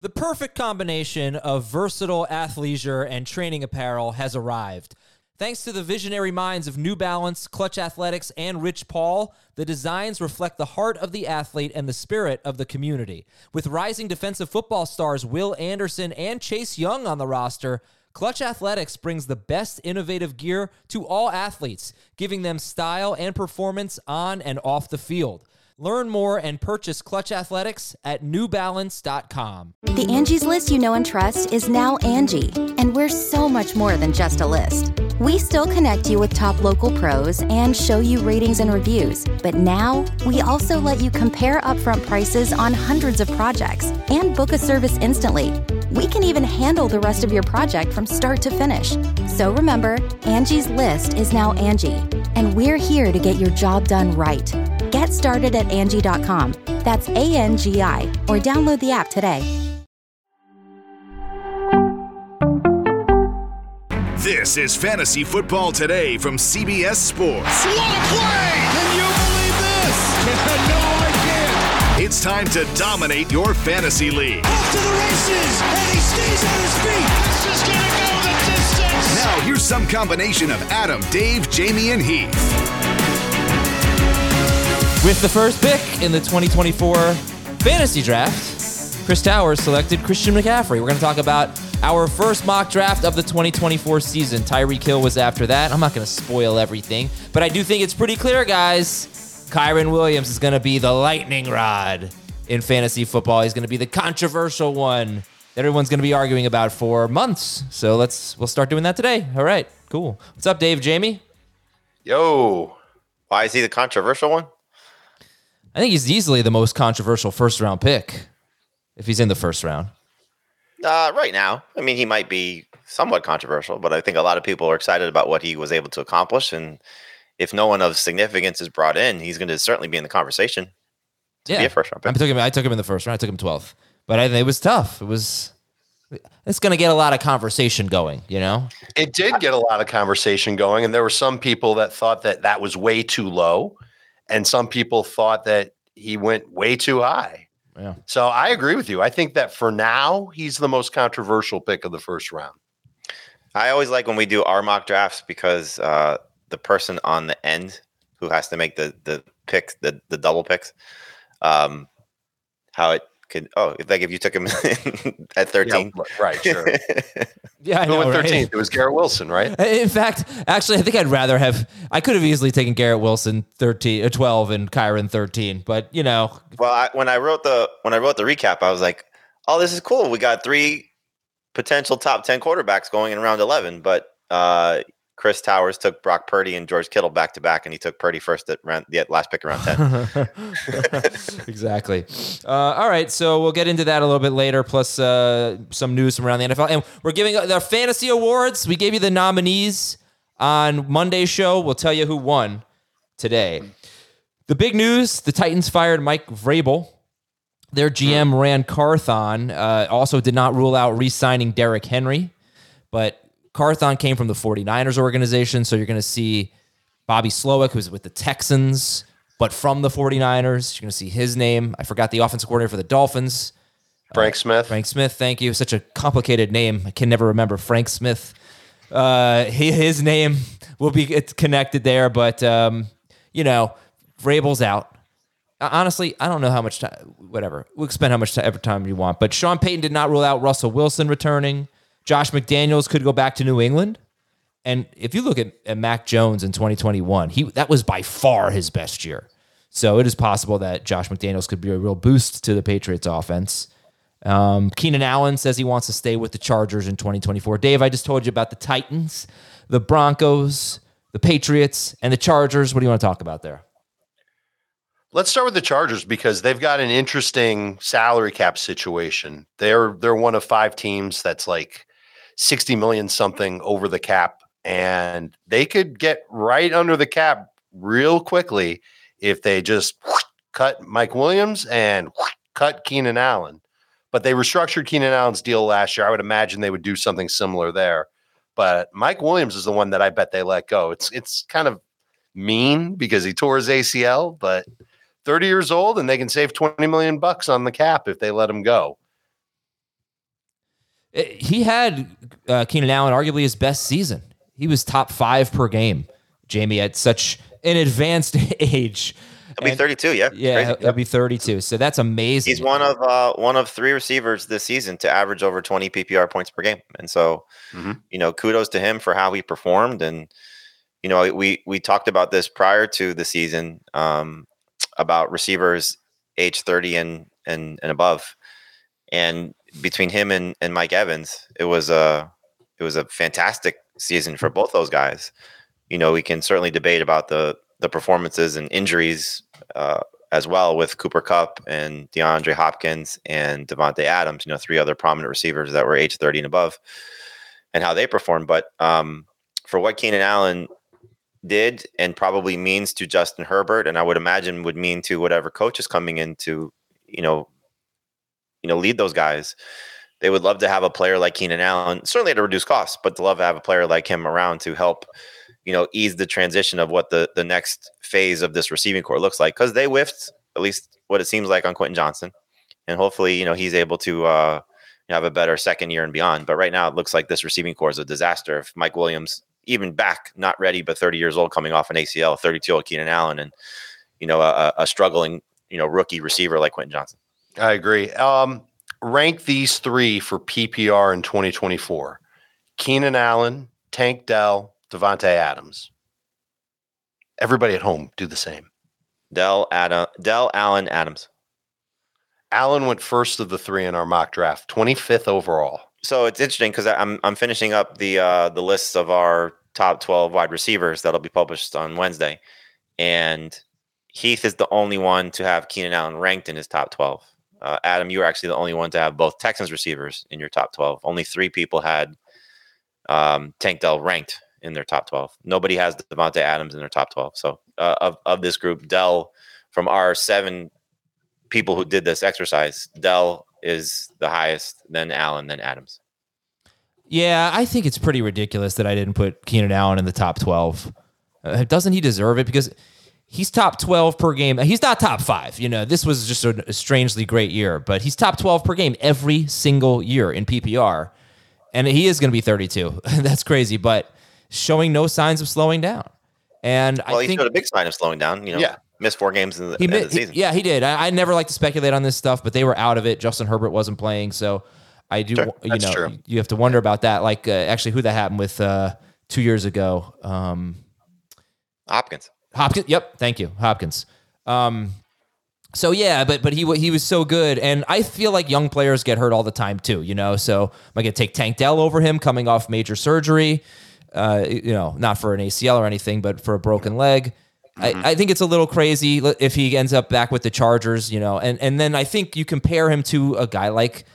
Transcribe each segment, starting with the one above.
The perfect combination of versatile athleisure and training apparel has arrived. Thanks to the visionary minds of New Balance, Clutch Athletics, and Rich Paul, the designs reflect the heart of the athlete and the spirit of the community. With rising defensive football stars Will Anderson and Chase Young on the roster, Clutch Athletics brings the best innovative gear to all athletes, giving them style and performance on and off the field. Learn more and purchase Clutch Athletics at newbalance.com. The Angie's List you know and trust is now Angie, and we're so much more than just a list. We still connect you with top local pros and show you ratings and reviews, but now we also let you compare upfront prices on hundreds of projects and book a service instantly. We can even handle the rest of your project from start to finish. So remember, Angie's List is now Angie, and we're here to get your job done right. Get started at Angie.com. That's ANGI, or download the app today. This is Fantasy Football Today from CBS Sports. What a play! Can you believe this? No, I can't. It's time to dominate your fantasy league. Off to the races, and he stays on his feet. This is going to go the distance. Now, here's some combination of Adam, Dave, Jamie, and Heath. With the first pick in the 2024 fantasy draft, Chris Towers selected Christian McCaffrey. We're going to talk about our first mock draft of the 2024 season. Tyreek Hill was after that. I'm not going to spoil everything, but I do think it's pretty clear, guys. Kyren Williams is going to be the lightning rod in fantasy football. He's going to be the controversial one that everyone's going to be arguing about for months. So we'll start doing that today. All right, cool. What's up, Dave, Jamie? Yo. Why is he the controversial one? I think he's easily the most controversial first-round pick if he's in the first round. Right now, I mean, he might be somewhat controversial, but I think a lot of people are excited about what he was able to accomplish. And if no one of significance is brought in, he's going to certainly be in the conversation to be a first-round pick. I took him in the first round. I took him 12th. But it was tough. It's going to get a lot of conversation going, you know? It did get a lot of conversation going, and there were some people that thought that was way too low. And some people thought that he went way too high. Yeah. So I agree with you. I think that for now, he's the most controversial pick of the first round. I always like when we do our mock drafts because the person on the end who has to make the picks, the double picks, how it could. Oh, like if you took him at 13, yeah, right? Sure. Yeah, I know. Who went 13th? Right? It was Garrett Wilson, right? In fact, actually, I think I could have easily taken Garrett Wilson 13 or 12 and Kyren 13, but you know. Well, when I wrote the recap, I was like, "Oh, this is cool. We got 3 potential top 10 quarterbacks going in round 11." But Chris Towers took Brock Purdy and George Kittle back to back, and he took Purdy first at the last pick around 10. Exactly. All right, so we'll get into that a little bit later, plus some news from around the NFL. And we're giving the fantasy awards. We gave you the nominees on Monday's show. We'll tell you who won today. The big news, the Titans fired Mike Vrabel. Their GM, Rand Carthon, also did not rule out re-signing Derrick Henry, but Carthon came from the 49ers organization, so you're going to see Bobby Slowick, who's with the Texans, but from the 49ers. You're going to see his name. I forgot the offensive coordinator for the Dolphins. Frank Smith. Frank Smith, thank you. Such a complicated name. I can never remember Frank Smith. His name will be connected there, but, Vrabel's out. Honestly, I don't know how much time, whatever. We'll spend how much time you want, but Sean Payton did not rule out Russell Wilson returning. Josh McDaniels could go back to New England. And if you look at Mac Jones in 2021, that was by far his best year. So it is possible that Josh McDaniels could be a real boost to the Patriots offense. Keenan Allen says he wants to stay with the Chargers in 2024. Dave, I just told you about the Titans, the Broncos, the Patriots, and the Chargers. What do you want to talk about there? Let's start with the Chargers because they've got an interesting salary cap situation. They're one of 5 teams that's like 60 million something over the cap, and they could get right under the cap real quickly if they just cut Mike Williams and cut Keenan Allen. But they restructured Keenan Allen's deal last year. I would imagine they would do something similar there. But Mike Williams is the one that I bet they let go. It's kind of mean because he tore his ACL, but 30 years old and they can save $20 million on the cap if they let him go. He had Keenan Allen arguably his best season. He was top 5 per game, Jamie, at such an advanced age. He'll be 32, yeah. Yeah, he'll be 32. So that's amazing. He's one of 3 receivers this season to average over 20 PPR points per game. And so, kudos to him for how he performed. And, we talked about this prior to the season about receivers age 30 and above. And between him and Mike Evans, it was a fantastic season for both those guys. We can certainly debate about the performances and injuries as well with Cooper Kupp and DeAndre Hopkins and Devontae Adams, 3 other prominent receivers that were age 30 and above, and how they performed. But for what Keenan Allen did and probably means to Justin Herbert, and I would imagine would mean to whatever coach is coming in to, lead those guys, they would love to have a player like Keenan Allen, certainly at a reduced cost, but to love to have a player like him around to help ease the transition of what the next phase of this receiving core looks like, because they whiffed, at least what it seems like, on Quentin Johnson. And hopefully, he's able to have a better second year and beyond. But right now it looks like this receiving core is a disaster. If Mike Williams, even back, not ready, but 30 years old, coming off an ACL, 32-year-old Keenan Allen, and, a struggling, rookie receiver like Quentin Johnson. I agree. Rank these 3 for PPR in 2024. Keenan Allen, Tank Dell, Devontae Adams. Everybody at home, do the same. Dell, Allen, Adams. Allen went first of the 3 in our mock draft, 25th overall. So it's interesting because I'm finishing up the lists of our top 12 wide receivers that'll be published on Wednesday, and Heath is the only one to have Keenan Allen ranked in his top 12. Adam, you were actually the only one to have both Texans receivers in your top 12. Only 3 people had Tank Dell ranked in their top 12. Nobody has Devontae Adams in their top 12. So of this group, Dell, from our 7 people who did this exercise, Dell is the highest, then Allen, then Adams. Yeah, I think it's pretty ridiculous that I didn't put Keenan Allen in the top 12. Doesn't he deserve it? Because he's top 12 per game. He's not top 5. This was just a strangely great year, but he's top 12 per game every single year in PPR. And he is going to be 32. That's crazy, but showing no signs of slowing down. And I think he showed a big sign of slowing down. Missed 4 games in the end of the season. He did. I never like to speculate on this stuff, but they were out of it. Justin Herbert wasn't playing, so I do. Sure, that's true. You have to wonder about that. Like actually, who that happened with 2 years ago? Hopkins. Yep. Thank you, Hopkins. So yeah, but he was so good, and I feel like young players get hurt all the time too. So am I going to take Tank Dell over him coming off major surgery? Not for an ACL or anything, but for a broken leg. I think it's a little crazy if he ends up back with the Chargers, and then I think you compare him to a guy like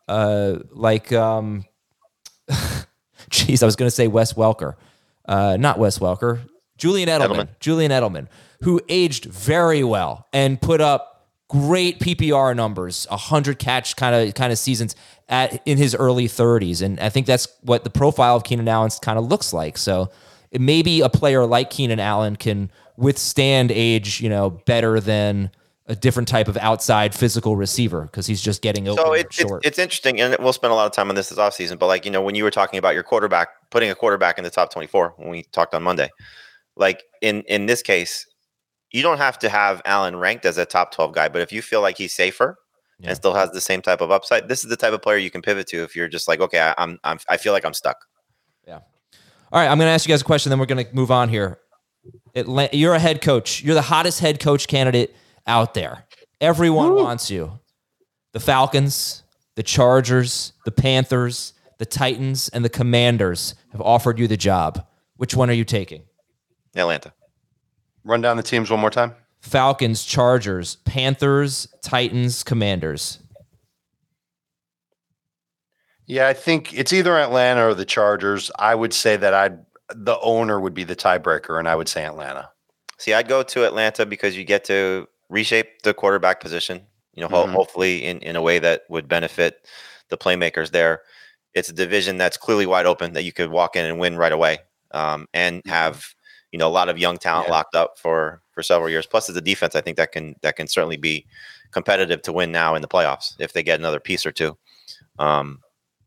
geez, I was going to say Wes Welker, not Wes Welker, Julian Edelman, who aged very well and put up great PPR numbers, 100 catch kind of seasons in his early 30s. And I think that's what the profile of Keenan Allen kind of looks like. So maybe a player like Keenan Allen can withstand age, better than a different type of outside physical receiver because he's just getting open short. It's interesting, and we'll spend a lot of time on this offseason, but when you were talking about your quarterback, putting a quarterback in the top 24 when we talked on Monday, in this case, you don't have to have Allen ranked as a top 12 guy, but if you feel like he's safer and still has the same type of upside, this is the type of player you can pivot to if you're just like, okay, I feel like I'm stuck. Yeah. All right, I'm going to ask you guys a question, then we're going to move on here. You're a head coach. You're the hottest head coach candidate out there. Everyone wants you. The Falcons, the Chargers, the Panthers, the Titans, and the Commanders have offered you the job. Which one are you taking? Atlanta. Run down the teams one more time. Falcons, Chargers, Panthers, Titans, Commanders. Yeah, I think it's either Atlanta or the Chargers. I would say that the owner would be the tiebreaker, and I would say Atlanta. See, I'd go to Atlanta because you get to reshape the quarterback position, hopefully in a way that would benefit the playmakers there. It's a division that's clearly wide open that you could walk in and win right away, and have a lot of young talent locked up for several years. Plus, as a defense, I think that can certainly be competitive to win now in the playoffs if they get another piece or two.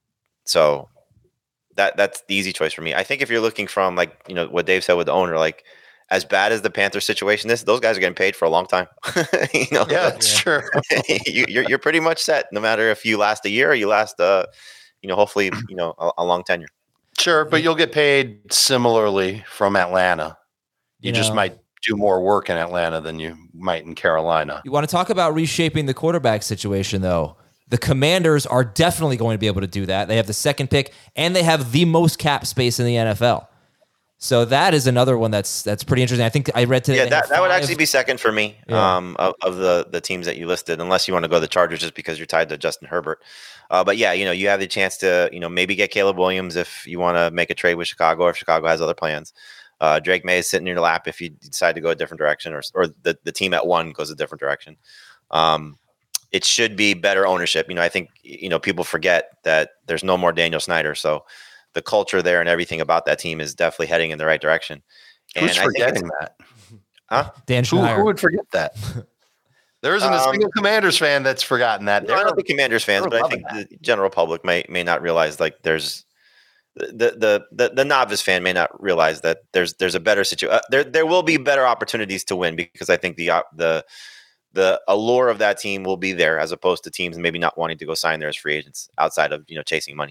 So that's the easy choice for me. I think if you're looking from like, what Dave said with the owner, like as bad as the Panther situation is, those guys are getting paid for a long time. Yeah, that's true. You're pretty much set, no matter if you last a year or you last, hopefully, a long tenure. Sure, but you'll get paid similarly from Atlanta. You just might do more work in Atlanta than you might in Carolina. You want to talk about reshaping the quarterback situation, though? The Commanders are definitely going to be able to do that. They have the second pick, and they have the most cap space in the NFL. So that is another one that's pretty interesting. I think I read today. Yeah, that would actually be second for me of the teams that you listed, unless you want to go the Chargers just because you're tied to Justin Herbert. But yeah, you have the chance to maybe get Caleb Williams if you want to make a trade with Chicago, or if Chicago has other plans. Drake May is sitting in your lap if you decide to go a different direction, or the team at one goes a different direction. It should be better ownership. I think people forget that there's no more Daniel Snyder, so the culture there and everything about that team is definitely heading in the right direction. Who's forgetting that? Huh? Dan Schneider. Who would forget that? There isn't a single Commanders fan that's forgotten that. I don't think Commanders fans, but I think the general public may not realize, like, there's the novice fan may not realize that there's a better situation. There will be better opportunities to win, because I think the allure of that team will be there, as opposed to teams maybe not wanting to go sign there as free agents outside of chasing money.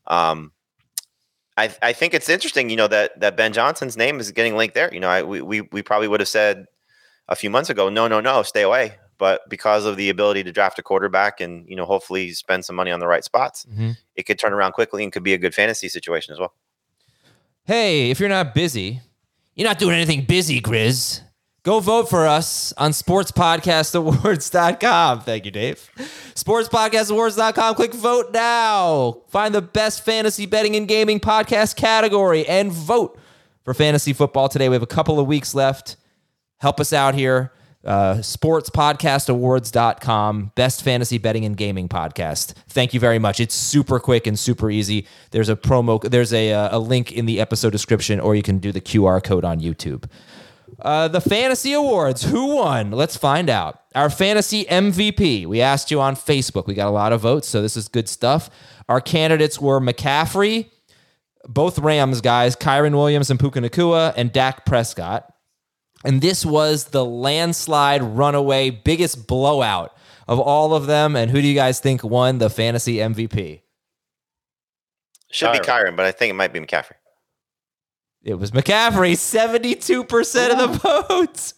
I think it's interesting, that Ben Johnson's name is getting linked there. We probably would have said a few months ago, no, stay away. But because of the ability to draft a quarterback and, hopefully spend some money on the right spots, it could turn around quickly and could be a good fantasy situation as well. Hey, if you're not busy, you're not doing anything busy, Grizz, go vote for us on sportspodcastawards.com. Thank you, Dave. Sportspodcastawards.com. Click vote now. Find the best fantasy betting and gaming podcast category and vote for fantasy football today. We have a couple of weeks left. Help us out here. Sportspodcastawards.com. Best fantasy betting and gaming podcast. Thank you very much. It's super quick and super easy. There's a There's a link in the episode description, or you can do the QR code on YouTube. The fantasy awards. Who won? Let's find out. Our fantasy MVP. We asked you on Facebook. We got a lot of votes, so this is good stuff. Our candidates were McCaffrey, both Rams guys, Kyren Williams and Puka Nacua, and Dak Prescott. And this was the landslide runaway biggest blowout of all of them. And who do you guys think won the fantasy MVP? Should be Kyren, but I think it might be McCaffrey. It was McCaffrey, 72% of the votes.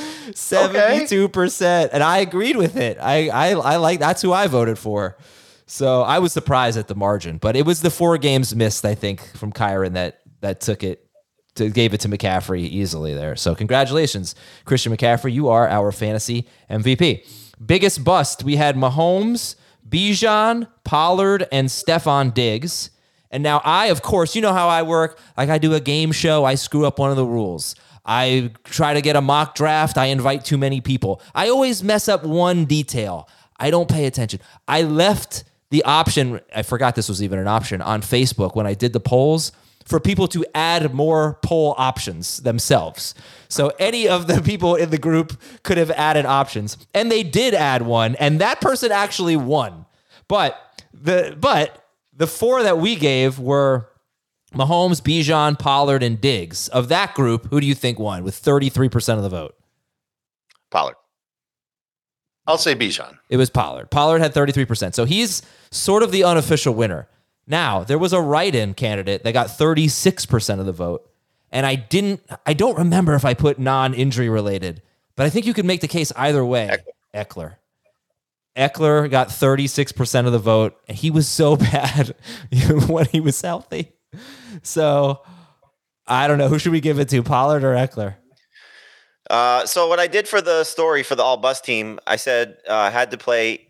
72%. And I agreed with it. I like, that's who I voted for. So I was surprised at the margin, but it was the 4 games missed, I think, from Kyren that took it. Gave it to McCaffrey easily there. So congratulations, Christian McCaffrey. You are our fantasy MVP. Biggest bust, we had Mahomes, Bijan, Pollard, and Stephon Diggs. And now I, of course, you know how I work. Like, I do a game show, I screw up one of the rules. I try to get a mock draft, I invite too many people. I always mess up one detail. I don't pay attention. I left the option, I forgot this was even an option, on Facebook when I did the polls, for people to add more poll options themselves. So any of the people in the group could have added options. And they did add one, and that person actually won. But the 4 that we gave were Mahomes, Bijan, Pollard, and Diggs. Of that group, who do you think won with 33% of the vote? Pollard. I'll say Bijan. It was Pollard. Pollard had 33%. So he's sort of the unofficial winner. Now, there was a write-in candidate that got 36% of the vote, and I don't remember if I put non-injury related, but I think you could make the case either way. Eckler got 36% of the vote, and he was so bad when he was healthy. So, I don't know. Who should we give it to, Pollard or Eckler? So what I did for the story for the all-bust team, I said had to play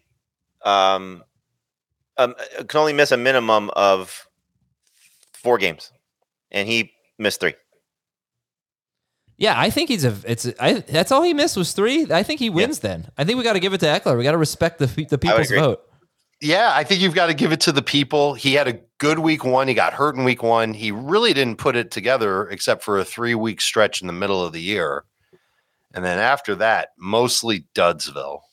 can only miss a minimum of 4 games, and he missed 3. Yeah, I think that's all he missed was 3. I think he wins then. I think we got to give it to Eckler. We got to respect the people's vote. Yeah, I think you've got to give it to the people. He had a good week 1. He got hurt in week 1. He really didn't put it together except for a 3-week stretch in the middle of the year. And then after that, mostly Dudsville.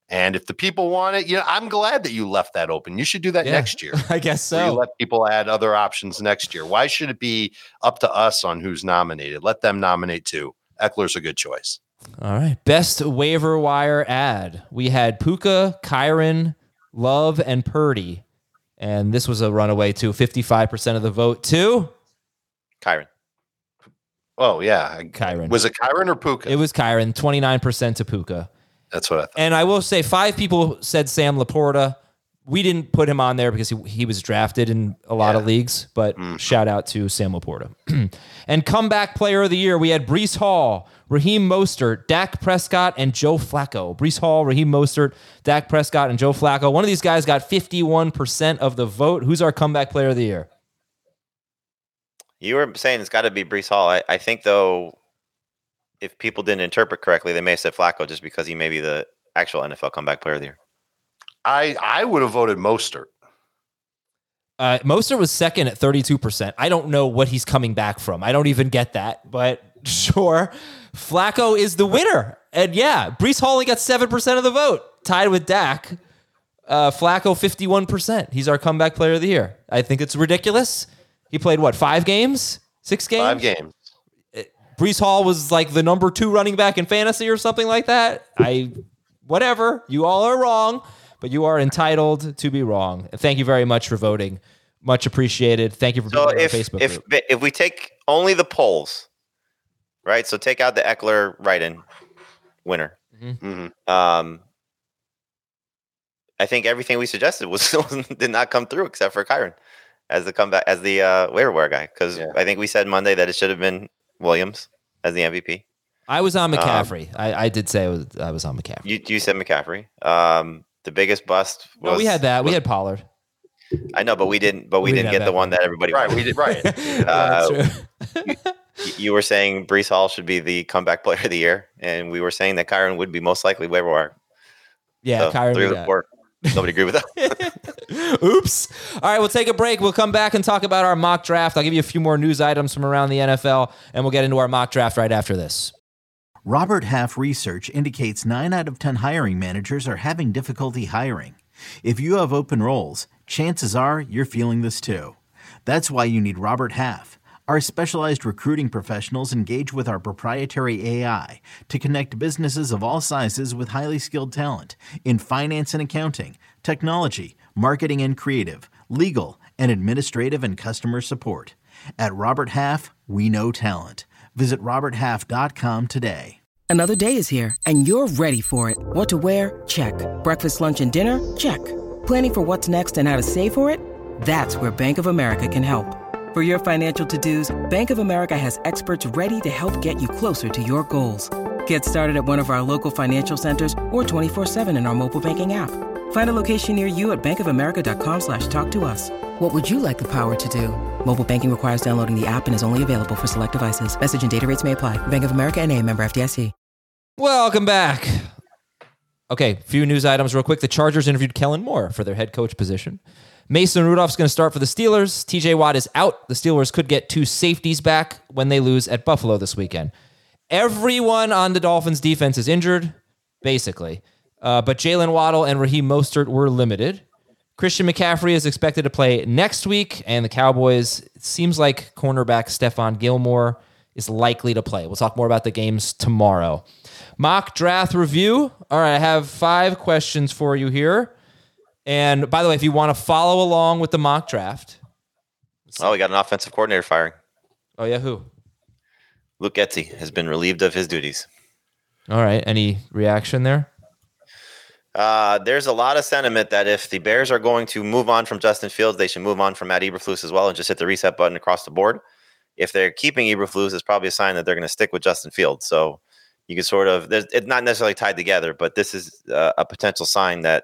And if the people want it, I'm glad that you left that open. You should do that next year. I guess Where you so. let people add other options next year. Why should it be up to us on who's nominated? Let them nominate too. Eckler's a good choice. All right. Best waiver wire ad. We had Puka, Kyron, Love, and Purdy. And this was a runaway too. 55% of the vote too. Kyron. Oh, yeah. Kyron. Was it Kyron or Puka? It was Kyron. 29% to Puka. That's what I thought. And I will say 5 people said Sam Laporta. We didn't put him on there because he was drafted in a lot of leagues, but shout out to Sam Laporta. And comeback player of the year, we had Breece Hall, Raheem Mostert, Dak Prescott, and Joe Flacco. Breece Hall, Raheem Mostert, Dak Prescott, and Joe Flacco. One of these guys got 51% of the vote. Who's our comeback player of the year? You were saying it's got to be Breece Hall. I think, though, if people didn't interpret correctly, they may have said Flacco just because he may be the actual NFL comeback player of the year. I would have voted Mostert. Mostert was second at 32%. I don't know what he's coming back from. I don't even get that, but sure. Flacco is the winner. And yeah, Breece Hall only got 7% of the vote, tied with Dak. Flacco, 51%. He's our comeback player of the year. I think it's ridiculous. He played, 5 games? 6 games? 5 games. Breece Hall was like the number 2 running back in fantasy or something like that. Whatever. You all are wrong. But you are entitled to be wrong. Thank you very much for voting. Much appreciated. Thank you for being on our Facebook group. If we take only the polls, right? So take out the Eckler write-in winner. I think everything we suggested did not come through except for Kyron as the comeback as the waiver wire guy. Because I think we said Monday that it should have been Williams as the MVP. I was on McCaffrey. I did say I was on McCaffrey. You said McCaffrey. The biggest bust was... No, we had that. We had Pollard. I know, but we didn't get the one that everybody right, wanted. we did, right. You were saying Breece Hall should be the comeback player of the year, and we were saying that Kyron would be most likely waiver wire. Yeah, so, Kyron. 3 of the 4. Nobody agreed with that. Oops. All right, we'll take a break. We'll come back and talk about our mock draft. I'll give you a few more news items from around the NFL, and we'll get into our mock draft right after this. Robert Half research indicates 9 out of 10 hiring managers are having difficulty hiring. If you have open roles, chances are you're feeling this too. That's why you need Robert Half. Our specialized recruiting professionals engage with our proprietary AI to connect businesses of all sizes with highly skilled talent in finance and accounting, technology, marketing and creative, legal, and administrative and customer support. At Robert Half, we know talent. Visit roberthalf.com today. Another day is here, and you're ready for it. What to wear? Check. Breakfast, lunch, and dinner? Check. Planning for what's next and how to save for it? That's where Bank of America can help. For your financial to-dos, Bank of America has experts ready to help get you closer to your goals. Get started at one of our local financial centers or 24/7 in our mobile banking app. Find a location near you at bankofamerica.com/talktous. What would you like the power to do? Mobile banking requires downloading the app and is only available for select devices. Message and data rates may apply. Bank of America NA, member FDIC. Welcome back. Okay, few news items real quick. The Chargers interviewed Kellen Moore for their head coach position. Mason Rudolph's going to start for the Steelers. TJ Watt is out. The Steelers could get 2 safeties back when they lose at Buffalo this weekend. Everyone on the Dolphins defense is injured, basically. But Jalen Waddle and Raheem Mostert were limited. Christian McCaffrey is expected to play next week, and the Cowboys, it seems like cornerback Stephon Gilmore is likely to play. We'll talk more about the games tomorrow. Mock draft review. All right, I have 5 questions for you here. And by the way, if you want to follow along with the mock draft. Oh, we got an offensive coordinator firing. Oh, yeah, who? Luke Getsy has been relieved of his duties. All right, any reaction there? There's a lot of sentiment that if the Bears are going to move on from Justin Fields, they should move on from Matt Eberflus as well and just hit the reset button across the board. If they're keeping Eberflus, it's probably a sign that they're going to stick with Justin Fields. So you can sort of, it's not necessarily tied together, but this is a potential sign that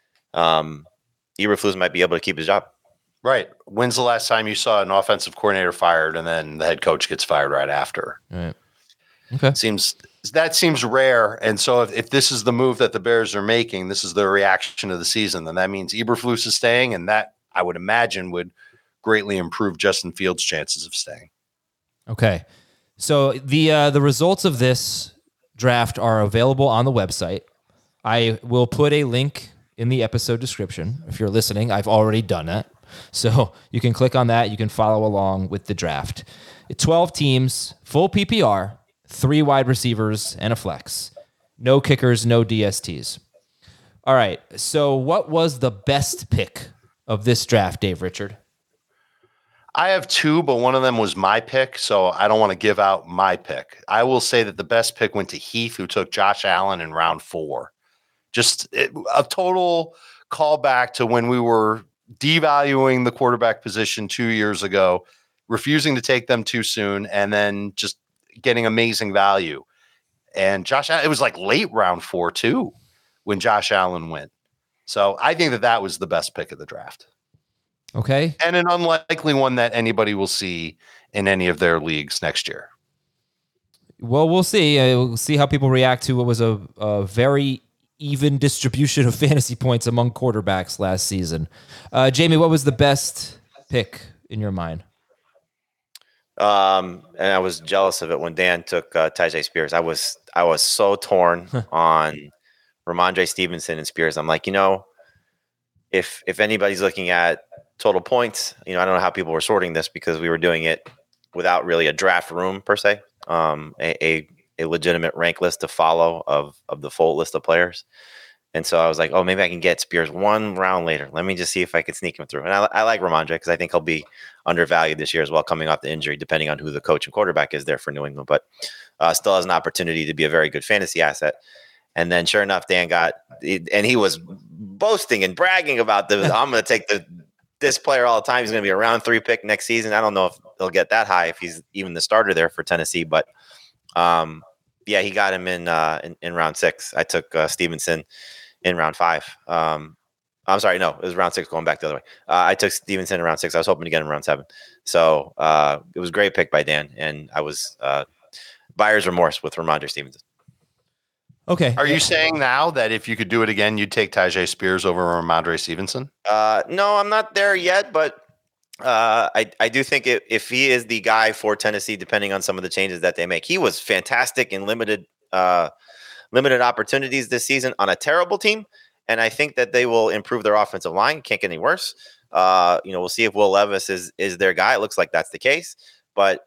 Eberflus might be able to keep his job. Right. When's the last time you saw an offensive coordinator fired and then the head coach gets fired right after? All right. Okay. That seems rare. And so if this is the move that the Bears are making, this is the reaction of the season, then that means Eberflus is staying, and that I would imagine would greatly improve Justin Fields' chances of staying. Okay. So the results of this draft are available on the website. I will put a link in the episode description. If you're listening, I've already done that. So you can click on that. You can follow along with the draft. 12 teams, full PPR, 3 wide receivers, and a flex. No kickers, no DSTs. All right. So what was the best pick of this draft, Dave Richard? I have 2, but one of them was my pick, so I don't want to give out my pick. I will say that the best pick went to Heath, who took Josh Allen in round 4. Just a total callback to when we were devaluing the quarterback position 2 years ago, refusing to take them too soon, and then just getting amazing value. And Josh Allen, it was like late round 4 too when Josh Allen went. So I think that was the best pick of the draft. Okay. And an unlikely one that anybody will see in any of their leagues next year. Well, we'll see. We'll see how people react to what was a very even distribution of fantasy points among quarterbacks last season. Jamie, what was the best pick in your mind? And I was jealous of it when Dan took Tyjae Spears. I was so torn on Ramondre Stevenson and Spears. I'm like, if anybody's looking at total points, I don't know how people were sorting this because we were doing it without really a draft room per se, a legitimate rank list to follow of the full list of players. And so I was like, oh, maybe I can get Spears one round later. Let me just see if I can sneak him through. And I like Ramondre because I think he'll be undervalued this year as well, coming off the injury, depending on who the coach and quarterback is there for New England. But still has an opportunity to be a very good fantasy asset. And then sure enough, Dan and he was boasting and bragging about I'm going to take this player all the time. He's going to be a round 3 pick next season. I don't know if he'll get that high if he's even the starter there for Tennessee. But yeah, he got him in round 6. I took Stevenson in round 5. I'm sorry, no, it was round 6 going back the other way. I took Stevenson in round 6. I was hoping to get him in round 7. So it was a great pick by Dan, and I was buyer's remorse with Ramondre Stevenson. Okay. Are you saying now that if you could do it again, you'd take Tyjae Spears over Ramondre Stevenson? No, I'm not there yet, but I do think if he is the guy for Tennessee, depending on some of the changes that they make, he was fantastic in limited opportunities this season on a terrible team. And I think that they will improve their offensive line. Can't get any worse. We'll see if Will Levis is their guy. It looks like that's the case, but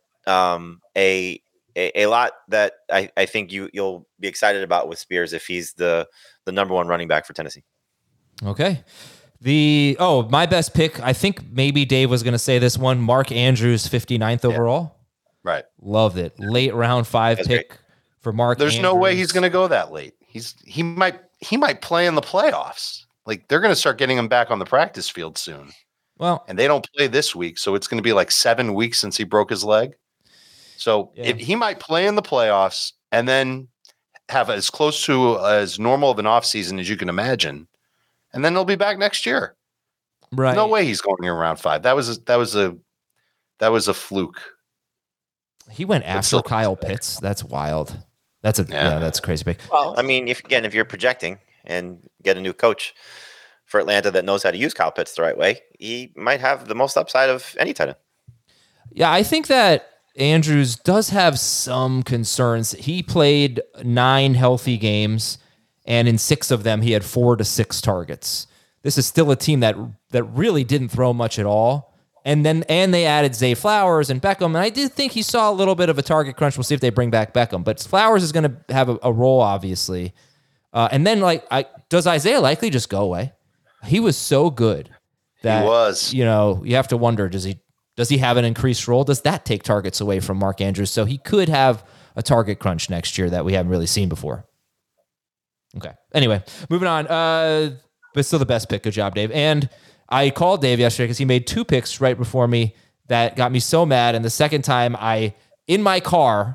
a lot that I think you'll be excited about with Spears if he's the number 1 running back for Tennessee. Okay. My best pick, I think maybe Dave was going to say this one, Mark Andrews, 59th overall. Right. Loved it. Late round 5 That's pick great. For Mark There's Andrews. no way he's going to go that late. He might play in the playoffs. Like they're going to start getting him back on the practice field soon. Well, and they don't play this week, so it's going to be like 7 weeks since he broke his leg. So if he might play in the playoffs and then have as close to as normal of an offseason as you can imagine, and then he'll be back next year. Right. No way he's going in round 5. That was a fluke. He went after Kyle Pitts. That's wild. That's a crazy pick. Well, I mean, if you're projecting and get a new coach for Atlanta that knows how to use Kyle Pitts the right way, he might have the most upside of any tight end. Yeah, I think that Andrews does have some concerns. He played 9 healthy games, and in 6 of them, he had 4 to 6 targets. This is still a team that really didn't throw much at all. And they added Zay Flowers and Beckham, and I did think he saw a little bit of a target crunch. We'll see if they bring back Beckham, but Flowers is going to have a role, obviously. And then, does Isaiah Likely just go away? He was so good that he was. You have to wonder, does he have an increased role? Does that take targets away from Mark Andrews? So he could have a target crunch next year that we haven't really seen before. Okay. Anyway, moving on. But still the best pick. Good job, Dave. And I called Dave yesterday because he made 2 picks right before me that got me so mad. And the second time I was in my car,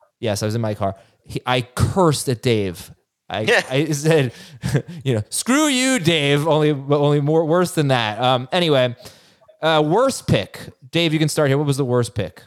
I cursed at Dave. I said, screw you, Dave. Only more worse than that. Anyway, worst pick. Dave, you can start here. What was the worst pick?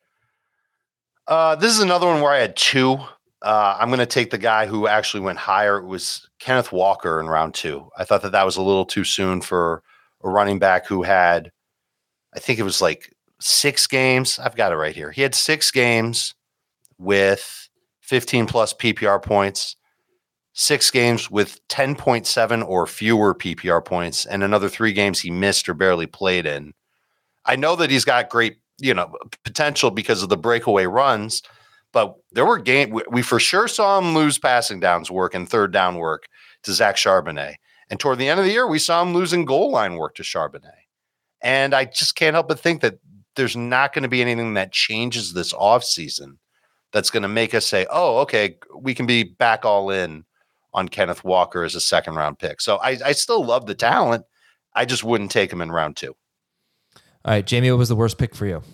This is another one where I had 2. I'm going to take the guy who actually went higher. It was Kenneth Walker in round 2. I thought that was a little too soon for a running back who had, I think it was like 6 games. I've got it right here. He had 6 games with 15 plus PPR points. 6 games with 10.7 or fewer PPR points, and another 3 games he missed or barely played in. I know that he's got great, potential because of the breakaway runs, but there were games we for sure saw him lose passing downs work and third down work to Zach Charbonnet. And toward the end of the year, we saw him losing goal line work to Charbonnet. And I just can't help but think that there's not going to be anything that changes this offseason that's going to make us say, oh, okay, we can be back all in on Kenneth Walker as a second-round pick. So I still love the talent. I just wouldn't take him in round 2. All right, Jamie, what was the worst pick for you?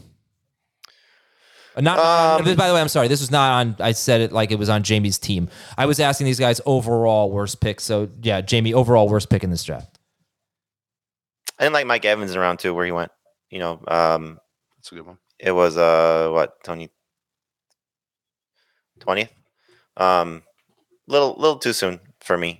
By the way, I'm sorry. This was not on. I said it like it was on Jamie's team. I was asking these guys overall worst pick. So yeah, Jamie, overall worst pick in this draft. I didn't like Mike Evans in round 2 where he went. That's a good one. It was Tony 20th. Little too soon for me.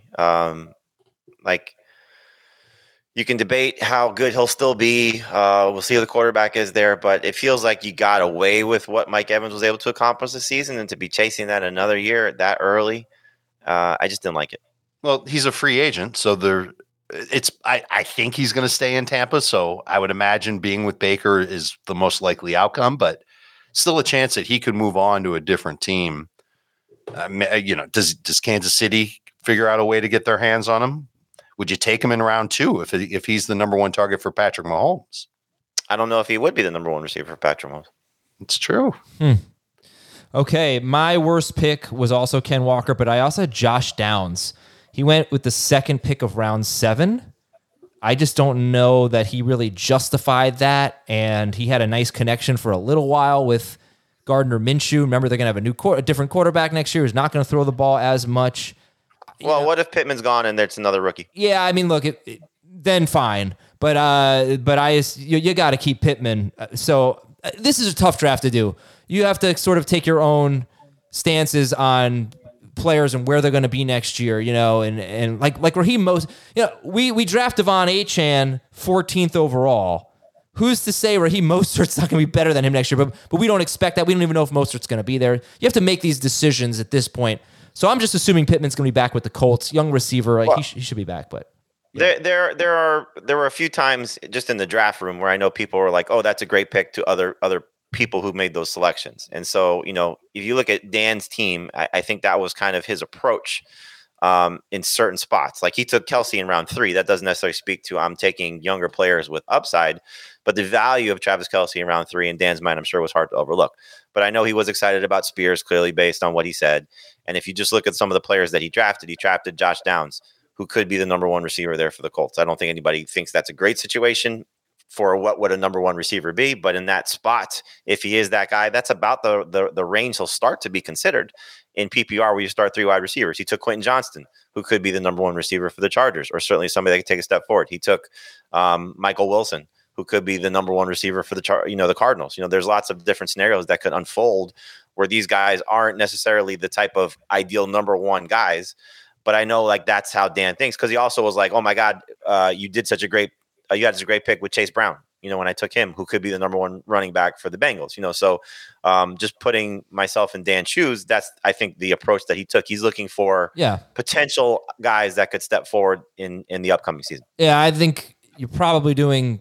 You can debate how good he'll still be. We'll see who the quarterback is there, but it feels like you got away with what Mike Evans was able to accomplish this season, and to be chasing that another year that early, I just didn't like it. Well, he's a free agent, so I think he's going to stay in Tampa, so I would imagine being with Baker is the most likely outcome, but still a chance that he could move on to a different team. Does Kansas City figure out a way to get their hands on him? Would you take him in round 2 if he's the number 1 target for Patrick Mahomes? I don't know if he would be the number 1 receiver for Patrick Mahomes. It's true. Okay, my worst pick was also Ken Walker, but I also had Josh Downs. He went with the 2nd pick of round 7. I just don't know that he really justified that, and he had a nice connection for a little while with Gardner Minshew. Remember, they're going to have a different quarterback next year who's not going to throw the ball as much. Well, what if Pittman's gone and there's another rookie? Yeah, I mean, look, then fine, but you got to keep Pittman. So this is a tough draft to do. You have to sort of take your own stances on players and where they're going to be next year, and like Raheem Mostert. We draft Devon Achane 14th overall. Who's to say Raheem Mostert's not going to be better than him next year? But we don't expect that. We don't even know if Mostert's going to be there. You have to make these decisions at this point. So I'm just assuming Pittman's going to be back with the Colts, young receiver. He should be back, but yeah. There were a few times just in the draft room where I know people were like, "Oh, that's a great pick," to other people who made those selections. And so, if you look at Dan's team, I think that was kind of his approach in certain spots. Like he took Kelsey in round 3. That doesn't necessarily speak to I'm taking younger players with upside, but the value of Travis Kelsey in round 3 in Dan's mind, I'm sure, was hard to overlook. But I know he was excited about Spears, clearly based on what he said. And if you just look at some of the players that he drafted Josh Downs, who could be the number 1 receiver there for the Colts. I don't think anybody thinks that's a great situation for what would a number 1 receiver be. But in that spot, if he is that guy, that's about the range he'll start to be considered in PPR, where you start 3 wide receivers. He took Quentin Johnston, who could be the number 1 receiver for the Chargers, or certainly somebody that could take a step forward. He took Michael Wilson, who could be the number 1 receiver for the Cardinals. There's lots of different scenarios that could unfold where these guys aren't necessarily the type of ideal number 1 guys. But I know that's how Dan thinks, because he also was like, oh my God, you had such a great pick with Chase Brown, when I took him, who could be the number 1 running back for the Bengals, so just putting myself in Dan's shoes, that's, I think, the approach that he took. He's looking for potential guys that could step forward in the upcoming season. Yeah, I think you're probably doing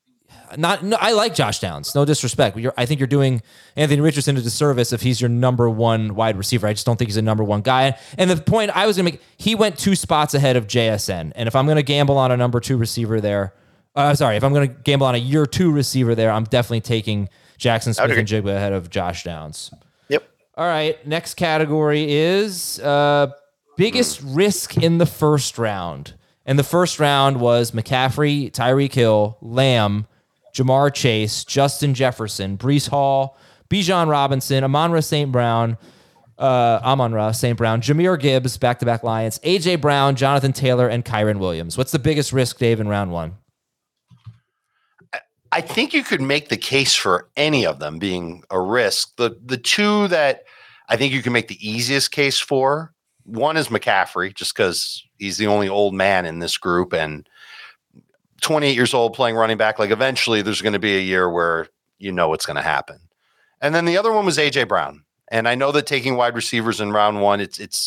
I like Josh Downs, no disrespect. I think you're doing Anthony Richardson a disservice if he's your number 1 wide receiver. I just don't think he's a number 1 guy. And the point I was going to make, he went 2 spots ahead of JSN. And if I'm going to gamble on a number 2 receiver there, if I'm going to gamble on a year 2 receiver there, I'm definitely taking Jackson Smith-Njigba ahead of Josh Downs. Yep. All right, next category is biggest risk in the first round. And the first round was McCaffrey, Tyreek Hill, Lamb, Jamar Chase, Justin Jefferson, Breece Hall, Bijan Robinson, Amon-Ra St. Brown, Jahmyr Gibbs, back-to-back Lions, A.J. Brown, Jonathan Taylor, and Kyren Williams. What's the biggest risk, Dave, in round 1? I think you could make the case for any of them being a risk. The 2 that I think you can make the easiest case for, one is McCaffrey, just because he's the only old man in this group, and 28 years old playing running back. Eventually there's going to be a year where it's going to happen. And then the other one was A.J. Brown. And I know that taking wide receivers in round 1, it's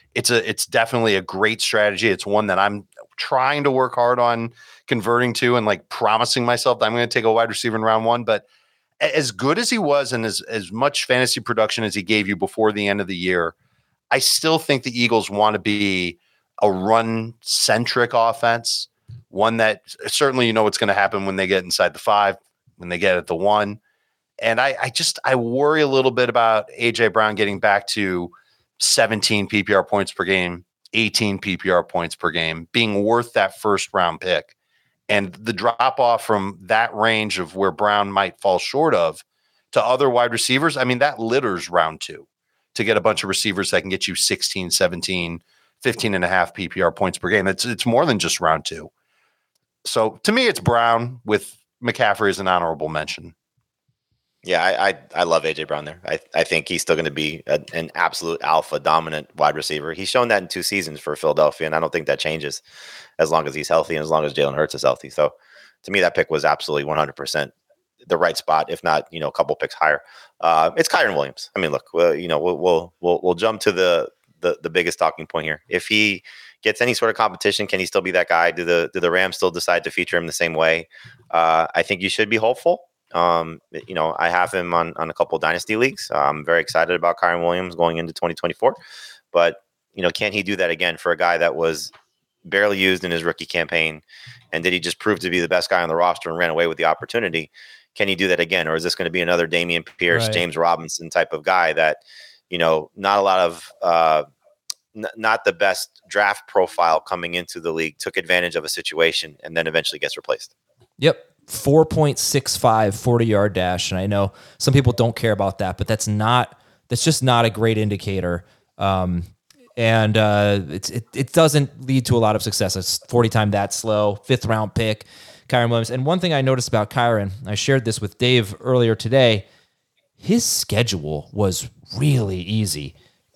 it's definitely a great strategy. It's one that I'm trying to work hard on converting to, and like promising myself that I'm going to take a wide receiver in round 1. But as good as he was, and as much fantasy production as he gave you before the end of the year, I still think the Eagles want to be a run-centric offense, one that certainly what's going to happen when they get inside the 5, when they get at the 1. And I worry a little bit about A.J. Brown getting back to 17 PPR points per game, 18 PPR points per game, being worth that first-round pick. And the drop-off from that range of where Brown might fall short of to other wide receivers, I mean, that litters round 2 to get a bunch of receivers that can get you 16, 17, 15 and a half PPR points per game. It's more than just round 2. So to me, it's Brown with McCaffrey as an honorable mention. Yeah, I love A.J. Brown there. I think he's still going to be an absolute alpha dominant wide receiver. He's shown that in 2 seasons for Philadelphia, and I don't think that changes as long as he's healthy and as long as Jalen Hurts is healthy. So to me, that pick was absolutely 100% the right spot, if not, a couple picks higher. It's Kyren Williams. I mean, look, we'll jump to the biggest talking point here. If he gets any sort of competition, can he still be that guy? Do the Rams still decide to feature him the same way? I think you should be hopeful. I have him on a couple of dynasty leagues. I'm very excited about Kyren Williams going into 2024, but can he do that again for a guy that was barely used in his rookie campaign? And did he just prove to be the best guy on the roster and ran away with the opportunity? Can he do that again? Or is this going to be another Dameon Pierce, right, James Robinson type of guy that, not a lot of, not the best draft profile coming into the league, took advantage of a situation and then eventually gets replaced? Yep. 4.65 40-yard dash. And I know some people don't care about that, but that's just not a great indicator. It doesn't lead to a lot of success. It's 40 time that slow, 5th round pick, Kyren Williams. And one thing I noticed about Kyren, I shared this with Dave earlier today, his schedule was really easy.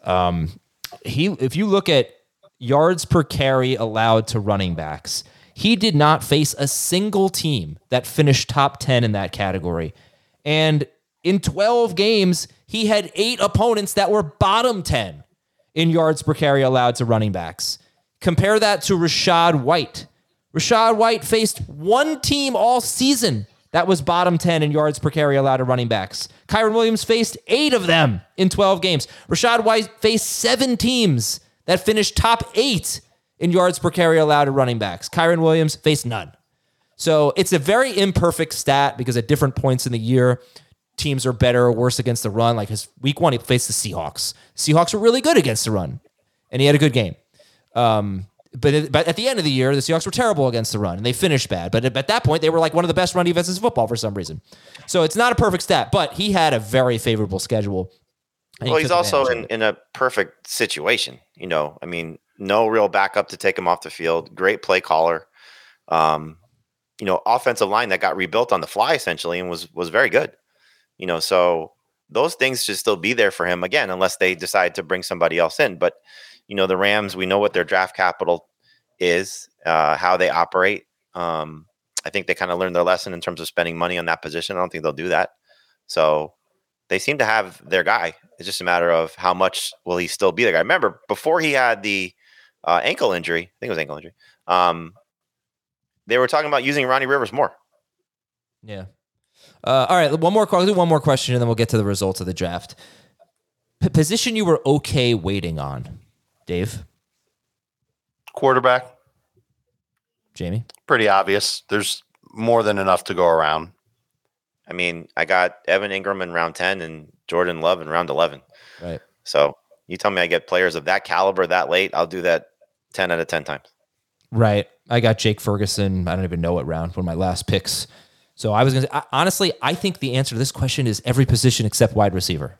If you look at yards per carry allowed to running backs, he did not face a single team that finished top 10 in that category. And in 12 games, he had 8 opponents that were bottom 10 in yards per carry allowed to running backs. Compare that to Rachaad White. Rachaad White faced 1 team all season that was bottom 10 in yards per carry allowed to running backs. Kyren Williams faced 8 of them in 12 games. Rachaad White faced 7 teams that finished top 8 in yards per carry allowed to running backs. Kyren Williams faced none. So it's a very imperfect stat because at different points in the year, teams are better or worse against the run. Like his week 1, he faced the Seahawks. Seahawks were really good against the run, and he had a good game. But at the end of the year, the Seahawks were terrible against the run, and they finished bad. But at that point, they were like one of the best run defenses in football for some reason. So it's not a perfect stat, but he had a very favorable schedule. Well, he's also in a perfect situation. I mean, no real backup to take him off the field. Great play caller. Offensive line that got rebuilt on the fly essentially and was very good. So those things should still be there for him again, unless they decide to bring somebody else in. But, the Rams, we know what their draft capital is, how they operate. I think they kind of learned their lesson in terms of spending money on that position. I don't think they'll do that. So they seem to have their guy. It's just a matter of how much will he still be the guy. Remember, before he had the ankle injury, I think it was ankle injury, they were talking about using Ronnie Rivers more. Yeah. All right, I'll do one more question, and then we'll get to the results of the draft. Position you were okay waiting on, Dave? Quarterback. Jamie? Pretty obvious. There's more than enough to go around. I mean, I got Evan Ingram in round 10 and Jordan Love in round 11. Right. So you tell me I get players of that caliber that late, I'll do that 10 out of 10 times. Right. I got Jake Ferguson. I don't even know what round, one of my last picks. So I was going to honestly, I think the answer to this question is every position except wide receiver.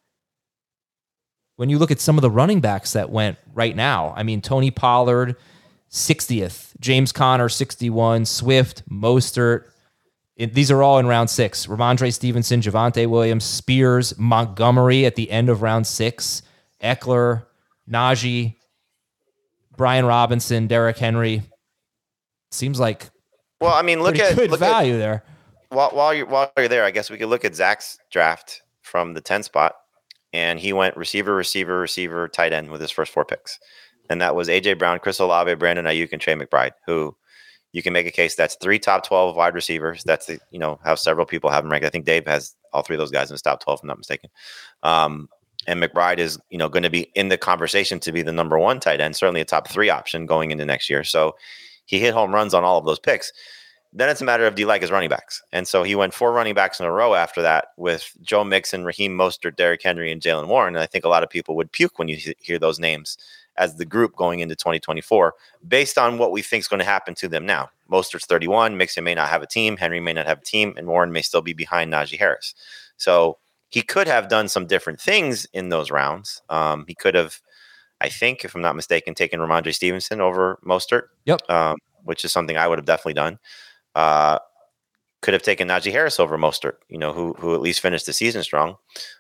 When you look at some of the running backs that went right now, I mean, Tony Pollard, 60th, James Conner, 61, Swift, Mostert. These are all in round 6. Ramondre Stevenson, Javonte Williams, Spears, Montgomery at the end of round 6, Eckler, Najee, Brian Robinson, Derrick Henry. Seems like look at good value there. While you're there, I guess we could look at Zach's draft from the 10 spot. and he went receiver, tight end with his first 4 picks. And that was A.J. Brown, Chris Olave, Brandon Ayuk, and Trey McBride, who you can make a case that's 3 top 12 wide receivers. That's how several people have them ranked. I think Dave has all 3 of those guys in his top 12, if I'm not mistaken. And McBride is, going to be in the conversation to be the number 1 tight end, certainly a top 3 option going into next year. So he hit home runs on all of those picks. Then it's a matter of, do you like his running backs? And so he went 4 running backs in a row after that with Joe Mixon, Raheem Mostert, Derrick Henry, and Jaylen Warren. And I think a lot of people would puke when you hear those names as the group going into 2024, based on what we think is going to happen to them now. Mostert's 31, Mixon may not have a team, Henry may not have a team, and Warren may still be behind Najee Harris. So he could have done some different things in those rounds. He could have, I think, if I'm not mistaken, taken Ramondre Stevenson over Mostert. Yep. Which is something I would have definitely done. Could have taken Najee Harris over Mostert, who at least finished the season strong.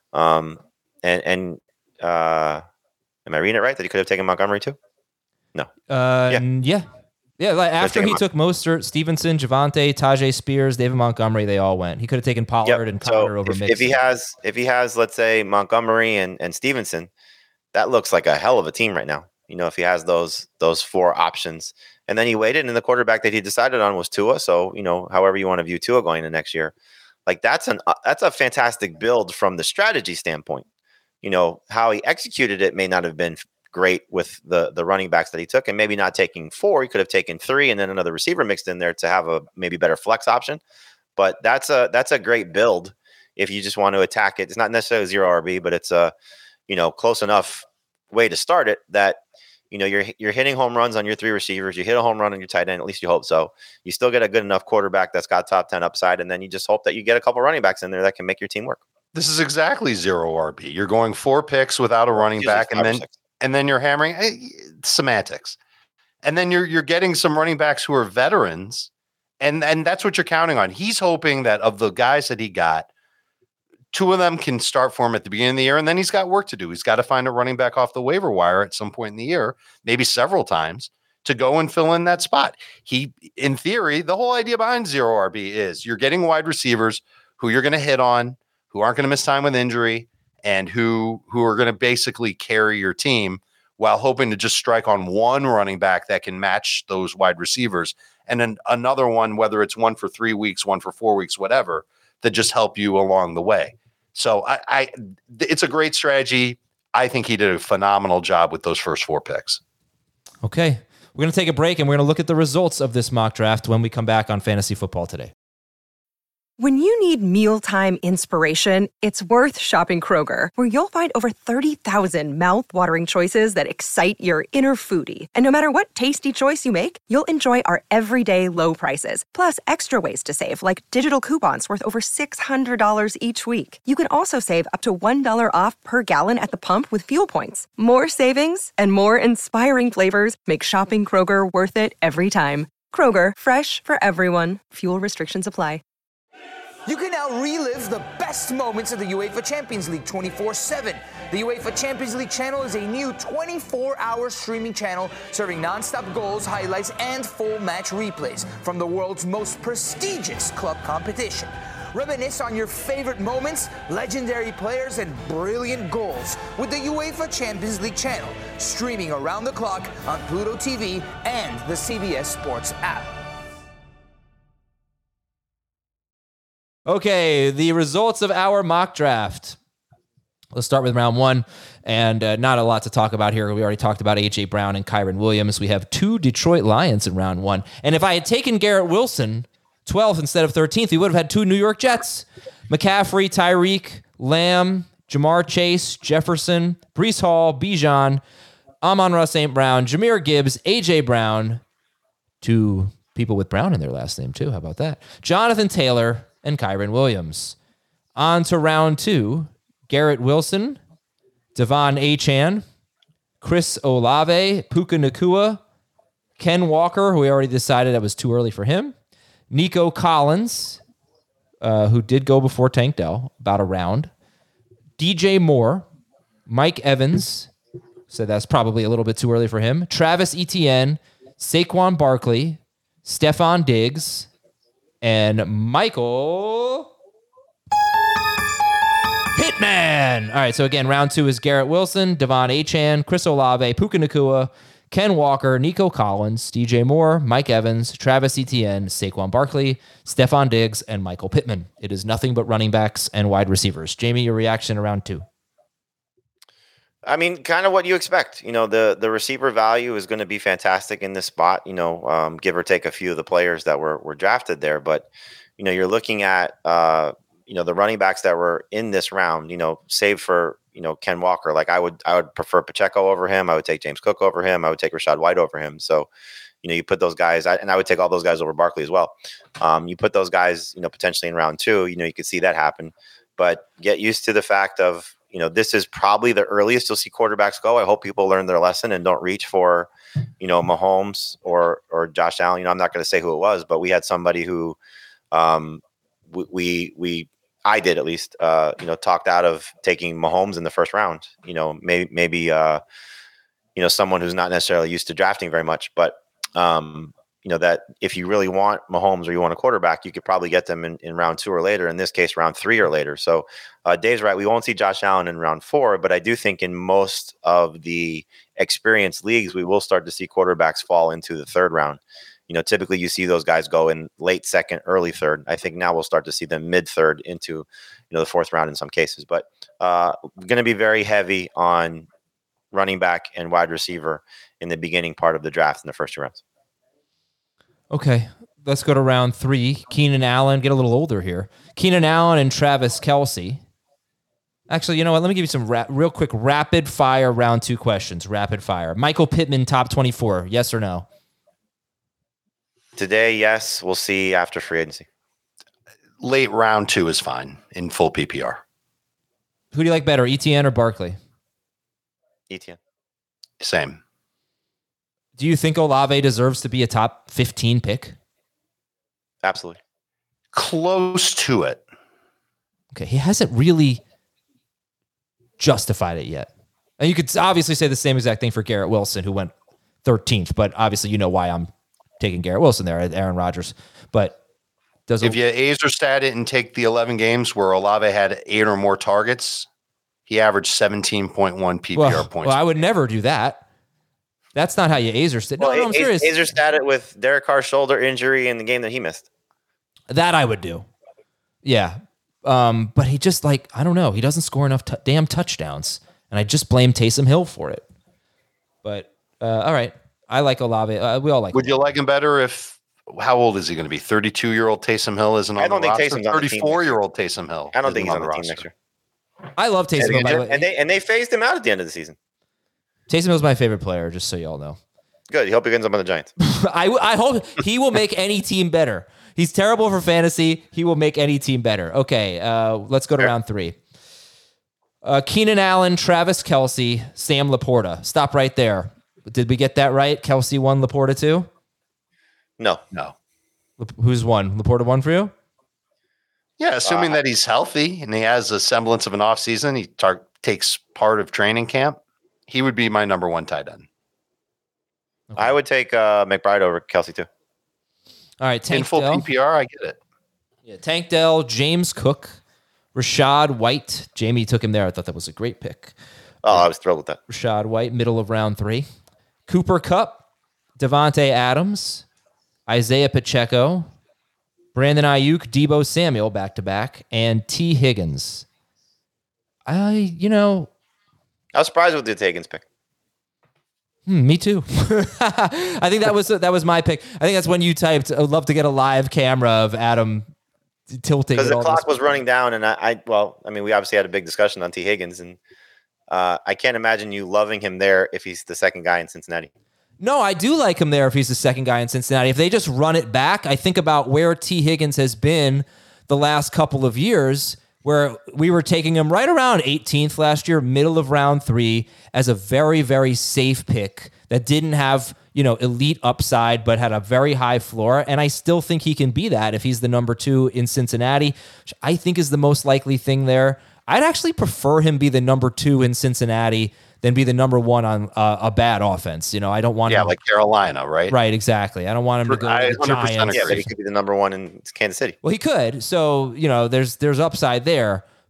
Am I reading it right that he could have taken Montgomery too? No. Yeah. Like after he took Mostert, Stevenson, Javonte, Tajay Spears, David Montgomery, they all went. He could have taken Pollard and Connor over Mixon. If he has, let's say, Montgomery and Stevenson, that looks like a hell of a team right now. If he has those 4 options, and then he waited, and the quarterback that he decided on was Tua. So however you want to view Tua going into next year, like that's a fantastic build from the strategy standpoint. How he executed it may not have been great with the running backs that he took, and maybe not taking 4. He could have taken 3 and then another receiver mixed in there to have a maybe better flex option. But that's a great build if you just want to attack it. It's not necessarily 0 RB, but it's a close enough way to start it that you're hitting home runs on your 3 receivers. You hit a home run on your tight end. At least you hope so. You still get a good enough quarterback that's got top 10 upside, and then you just hope that you get a couple running backs in there that can make your team work. This is exactly 0 RB. You're going 4 picks without a running back, and then you're hammering semantics. And then you're getting some running backs who are veterans, and that's what you're counting on. He's hoping that of the guys that he got, 2 of them can start for him at the beginning of the year, and then he's got work to do. He's got to find a running back off the waiver wire at some point in the year, maybe several times, to go and fill in that spot. In theory, the whole idea behind 0 RB is you're getting wide receivers who you're going to hit on, who aren't going to miss time with injury, and who are going to basically carry your team while hoping to just strike on one running back that can match those wide receivers, and then another one, whether it's 1 for 3 weeks, 1 for 4 weeks, whatever, that just help you along the way. So it's a great strategy. I think he did a phenomenal job with those first 4 picks. Okay. We're going to take a break, and we're going to look at the results of this mock draft when we come back on Fantasy Football Today. When you need mealtime inspiration, it's worth shopping Kroger, where you'll find over 30,000 mouth-watering choices that excite your inner foodie. And no matter what tasty choice you make, you'll enjoy our everyday low prices, plus extra ways to save, like digital coupons worth over $600 each week. You can also save up to $1 off per gallon at the pump with fuel points. More savings and more inspiring flavors make shopping Kroger worth it every time. Kroger, fresh for everyone. Fuel restrictions apply. You can now relive the best moments of the UEFA Champions League 24/7. The UEFA Champions League channel is a new 24-hour streaming channel serving non-stop goals, highlights, and full match replays from the world's most prestigious club competition. Reminisce on your favorite moments, legendary players, and brilliant goals with the UEFA Champions League channel, streaming around the clock on Pluto TV and the CBS Sports app. Okay, the results of our mock draft. Let's start with round 1, and not a lot to talk about here. We already talked about A.J. Brown and Kyren Williams. We have 2 Detroit Lions in round 1. And if I had taken Garrett Wilson 12th instead of 13th, we would have had 2 New York Jets. McCaffrey, Tyreek, Lamb, Jamar Chase, Jefferson, Breece Hall, Bijan, Amon-Ra St. Brown, Jahmyr Gibbs, A.J. Brown, 2 people with Brown in their last name too. How about that? Jonathan Taylor and Kyren Williams. On to round 2. Garrett Wilson, Devon Achane, Chris Olave, Puka Nacua, Ken Walker, who we already decided that was too early for him, Nico Collins, who did go before Tank Dell, about a round, DJ Moore, Mike Evans, so that's probably a little bit too early for him, Travis Etienne, Saquon Barkley, Stephon Diggs, and Michael Pittman. Hitman. All right, so again, round 2 is Garrett Wilson, Devon Achane, Chris Olave, Puka Nacua, Ken Walker, Nico Collins, DJ Moore, Mike Evans, Travis Etienne, Saquon Barkley, Stephon Diggs, and Michael Pittman. It is nothing but running backs and wide receivers. Jamie, your reaction to round 2? I mean, kind of what you expect. The receiver value is going to be fantastic in this spot, give or take a few of the players that were drafted there. But, you're looking at, the running backs that were in this round, save for, Ken Walker. Like I would prefer Pacheco over him. I would take James Cook over him. I would take Rachaad White over him. So, you put those guys, and I would take all those guys over Barkley as well. You put those guys, potentially in round 2, you could see that happen. But get used to the fact of, this is probably the earliest you'll see quarterbacks go. I hope people learn their lesson and don't reach for, Mahomes or Josh Allen. I'm not going to say who it was, but we had somebody who I did at least, talked out of taking Mahomes in the first round. Maybe someone who's not necessarily used to drafting very much, but that if you really want Mahomes or you want a quarterback, you could probably get them in round 2 or later. In this case, round 3 or later. So Dave's right. We won't see Josh Allen in round 4, but I do think in most of the experienced leagues, we will start to see quarterbacks fall into the 3rd round. Typically you see those guys go in late 2nd, early 3rd. I think now we'll start to see them mid 3rd into, the 4th round in some cases, but going to be very heavy on running back and wide receiver in the beginning part of the draft in the first 2 rounds. Okay, let's go to round 3. Keenan Allen, get a little older here. Keenan Allen and Travis Kelce. Actually, you know what? Let me give you some real quick rapid fire round 2 questions. Rapid fire. Michael Pittman, top 24. Yes or no? Today, yes. We'll see after free agency. Late round 2 is fine in full PPR. Who do you like better, Etienne or Barkley? Etienne. Same. Do you think Olave deserves to be a top 15 pick? Absolutely. Close to it. Okay, he hasn't really justified it yet. And you could obviously say the same exact thing for Garrett Wilson, who went 13th, but obviously you know why I'm taking Garrett Wilson there, Aaron Rodgers. But if you Azerstat it and take the 11 games where Olave had 8 or more targets, he averaged 17.1 PPR points. Well, I would never do that. That's not how you Azerstat. No, I'm serious. Azerstat it with Derek Carr's shoulder injury in the game that he missed. That I would do. Yeah. But he just I don't know. He doesn't score enough damn touchdowns. And I just blame Taysom Hill for it. But, all right. I like Olave. We all like Would you like him better if, how old is he going to be? 32-year-old Taysom Hill isn't on the roster? I don't think Taysom's on the team. 34-year-old Taysom Hill. I don't think he's on the team next year. I love Taysom Hill, by the way. And they phased him out at the end of the season. Taysom Hill's my favorite player, just so y'all know. Good. I hope he ends up on the Giants. I hope he will make any team better. He's terrible for fantasy. He will make any team better. Okay, let's go to round 3. Keenan Allen, Travis Kelce, Sam Laporta. Stop right there. Did we get that right? Kelce 1, Laporta 2? No. Who's 1? Laporta 1 for you? Yeah, assuming that he's healthy and he has a semblance of an offseason, he takes part of training camp. He would be my number 1 tight end. Okay. I would take McBride over Kelce too. All right, Tank in full Dell. PPR, I get it. Yeah, Tank Dell, James Cook, Rachaad White. Jamie took him there. I thought that was a great pick. Oh, I was thrilled with that. Rachaad White, middle of round 3. Cooper Kupp, Devontae Adams, Isaiah Pacheco, Brandon Ayuk, Deebo Samuel back-to-back, and T. Higgins. I was surprised with the Higgins pick. Me too. I think that was my pick. I think that's when you typed, I'd love to get a live camera of Adam tilting. Because the clock was running down, and we obviously had a big discussion on T. Higgins, and I can't imagine you loving him there if he's the second guy in Cincinnati. No, I do like him there if he's the second guy in Cincinnati. If they just run it back, I think about where T. Higgins has been the last couple of years, where we were taking him right around 18th last year, middle of round 3, as a very, very safe pick that didn't have, elite upside, but had a very high floor. And I still think he can be that if he's the number 2 in Cincinnati, which I think is the most likely thing there. I'd actually prefer him be the number 2 in Cincinnati than be the number 1 on a bad offense. I don't want him. Yeah, like Carolina, right? Right, exactly. I don't want him to go to the Giants. Yeah, but he could be the number 1 in Kansas City. Well, he could. So, there's upside there.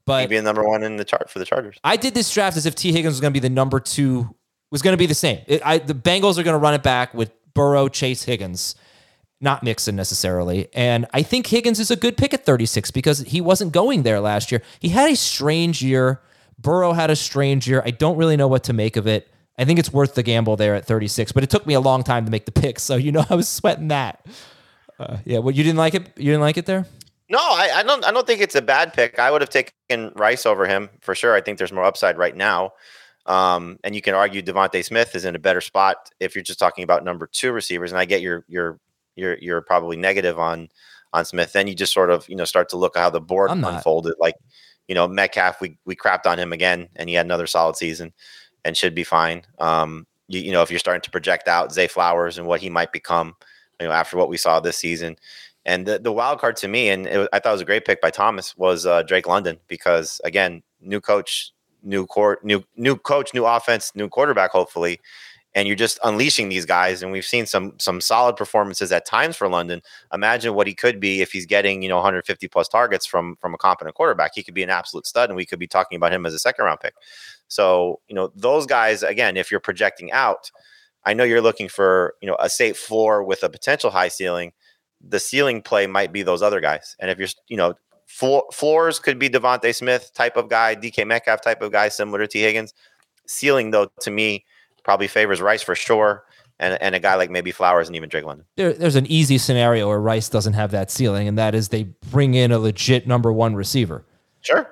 But he'd be the number one in the chart for the Chargers. I did this draft as if T. Higgins was going to be the number 2, was going to be the same. The Bengals are going to run it back with Burrow, Chase, Higgins, not Mixon necessarily. And I think Higgins is a good pick at 36 because he wasn't going there last year. He had a strange year. Burrow had a strange year. I don't really know what to make of it. I think it's worth the gamble there at 36, but it took me a long time to make the pick, so I was sweating that. You didn't like it? You didn't like it there? No, I don't think it's a bad pick. I would have taken Rice over him for sure. I think there's more upside right now. And you can argue Devontae Smith is in a better spot if you're just talking about number 2 receivers. And I get you're probably negative on Smith. Then you just sort of, start to look at how the board unfolded. Like, Metcalf, we crapped on him again and he had another solid season and should be fine. If you're starting to project out Zay Flowers and what he might become, after what we saw this season. And the wild card to me, and I thought it was a great pick by Thomas, was Drake London because, again, new coach, new offense, new quarterback, hopefully, and you're just unleashing these guys. And we've seen some solid performances at times for London. Imagine what he could be if he's getting 150 plus targets from a competent quarterback. He could be an absolute stud, and we could be talking about him as a second-round pick. So those guys, again, if you're projecting out, I know you're looking for a safe floor with a potential high ceiling. The ceiling play might be those other guys. And if you're, floors could be Devontae Smith type of guy, DK Metcalf type of guy, similar to T. Higgins. Ceiling, though, to me, probably favors Rice for sure. And a guy like maybe Flowers and even Drake London. There's an easy scenario where Rice doesn't have that ceiling, and that is they bring in a legit number 1 receiver. Sure.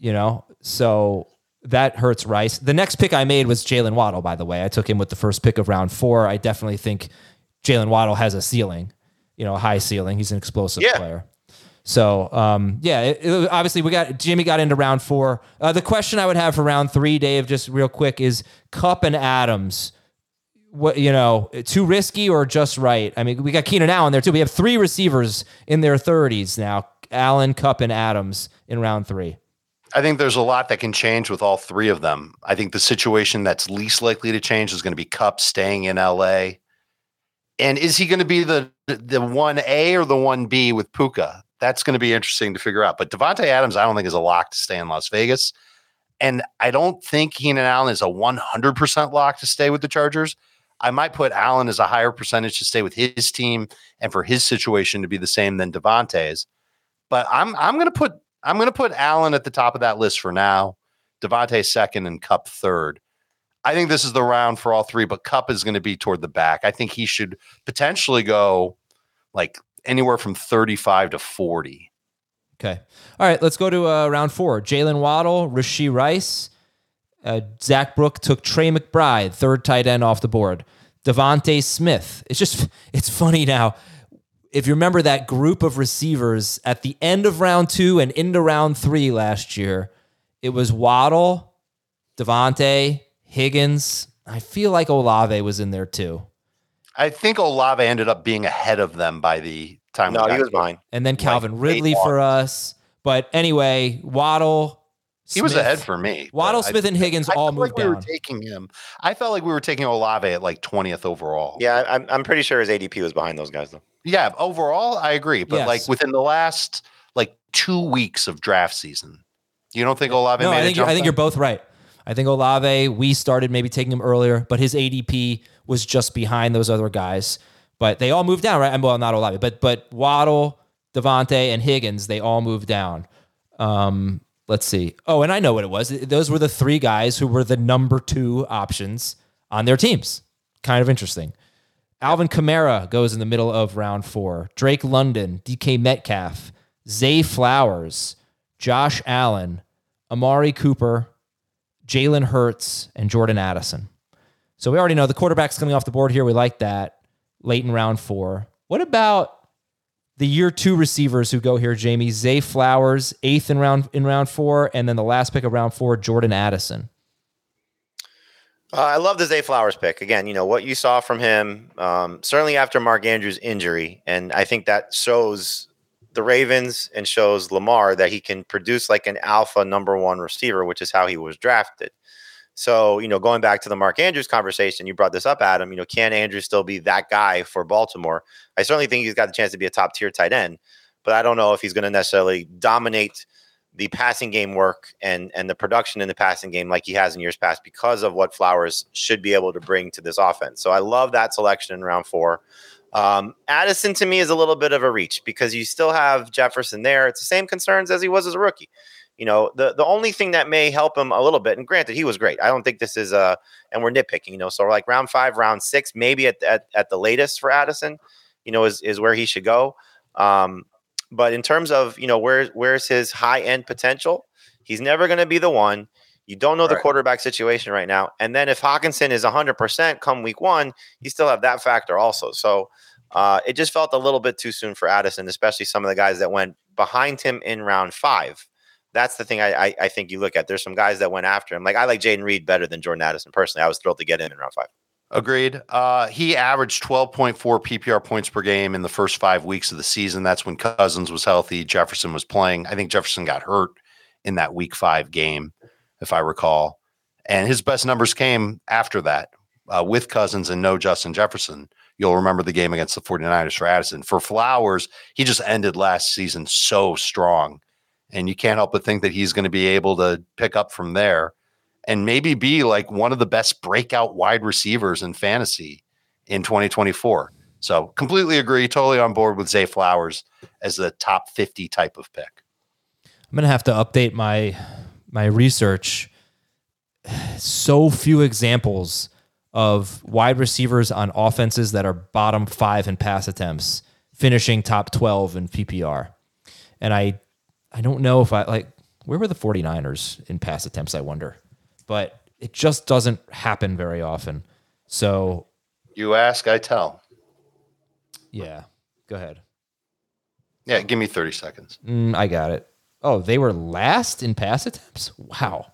So that hurts Rice. The next pick I made was Jalen Waddle, by the way. I took him with the first pick of round 4. I definitely think Jalen Waddle has a ceiling. A high ceiling. He's an explosive player. So, obviously Jimmy got into round 4. The question I would have for round 3, Dave, just real quick, is Kupp and Adams. What, too risky or just right? I mean, we got Keenan Allen there too. We have 3 receivers in their 30s now. Allen, Kupp, and Adams in round 3. I think there's a lot that can change with all 3 of them. I think the situation that's least likely to change is going to be Kupp staying in LA. And is he going to be the 1A or the 1B with Puka? That's going to be interesting to figure out. But Devontae Adams, I don't think is a lock to stay in Las Vegas. And I don't think Keenan Allen is a 100% lock to stay with the Chargers. I might put Allen as a higher percentage to stay with his team and for his situation to be the same than Devontae's. But I'm going to put Allen at the top of that list for now. Devontae second and Kupp third. I think this is the round for all 3, but Kupp is going to be toward the back. I think he should potentially go like anywhere from 35 to 40. Okay. All right, let's go to round 4. Jalen Waddle, Rashee Rice. Zach Brook took Trey McBride, 3rd tight end off the board. Devontae Smith. It's funny now. If you remember that group of receivers at the end of round 2 and into round 3 last year, it was Waddle, Devontae, Higgins. I feel like Olave was in there too. I think Olave ended up being ahead of them by the time. No, he was behind. And then Calvin Ridley for us. But anyway, Waddle, Smith, he was ahead for me. Waddle, Smith, and Higgins all moved down. We were taking him. I felt like we were taking Olave at like 20th overall. Yeah, I'm pretty sure his ADP was behind those guys though. Yeah, overall, I agree. But yes. like within the last like 2 weeks of draft season, you don't think Olave made a jump? I think you're both right. I think Olave, we started maybe taking him earlier, but his ADP was just behind those other guys. But they all moved down, right? Well, not Olave, but Waddle, Devontae, and Higgins, they all moved down. Let's see. Oh, and I know what it was. Those were the 3 guys who were the number 2 options on their teams. Kind of interesting. Alvin Kamara goes in the middle of round 4. Drake London, DK Metcalf, Zay Flowers, Josh Allen, Amari Cooper, Jalen Hurts, and Jordan Addison. So we already know the quarterback's coming off the board here. We like that late in round 4. What about the year 2 receivers who go here, Jamie? Zay Flowers, 8th in round 4, and then the last pick of round 4, Jordan Addison. I love the Zay Flowers pick. Again, what you saw from him, certainly after Mark Andrews' injury, and I think that shows the Ravens and shows Lamar that he can produce like an alpha number 1 receiver, which is how he was drafted. So, going back to the Mark Andrews conversation, you brought this up, Adam, can Andrews still be that guy for Baltimore? I certainly think he's got the chance to be a top tier tight end, but I don't know if he's going to necessarily dominate the passing game work and the production in the passing game like he has in years past because of what Flowers should be able to bring to this offense. So I love that selection in round 4. Addison to me is a little bit of a reach because you still have Jefferson there. It's the same concerns as he was as a rookie. The only thing that may help him a little bit, and granted, he was great. I don't think this is and we're nitpicking, so like round 5, round 6, maybe at the latest for Addison, is where he should go. But in terms of, where's his high end potential, he's never going to be the one. You don't know the quarterback situation right now. And then if Hawkinson is 100% come week 1, you still have that factor also. So it just felt a little bit too soon for Addison, especially some of the guys that went behind him in round 5. That's the thing I think you look at. There's some guys that went after him. Like I like Jaden Reed better than Jordan Addison personally. I was thrilled to get him in round 5. Agreed. He averaged 12.4 PPR points per game in the first 5 weeks of the season. That's when Cousins was healthy. Jefferson was playing. I think Jefferson got hurt in that week 5 game, if I recall. And his best numbers came after that with Cousins and no Justin Jefferson. You'll remember the game against the 49ers for Addison. For Flowers, he just ended last season so strong. And you can't help but think that he's going to be able to pick up from there and maybe be like one of the best breakout wide receivers in fantasy in 2024. So completely agree, totally on board with Zay Flowers as the top 50 type of pick. I'm going to have to update my research. So few examples of wide receivers on offenses that are bottom 5 in pass attempts, finishing top 12 in PPR. And I don't know if where were the 49ers in pass attempts, I wonder. But it just doesn't happen very often. So you ask, I tell. Yeah, go ahead. Yeah, give me 30 seconds. I got it. Oh, they were last in pass attempts? Wow.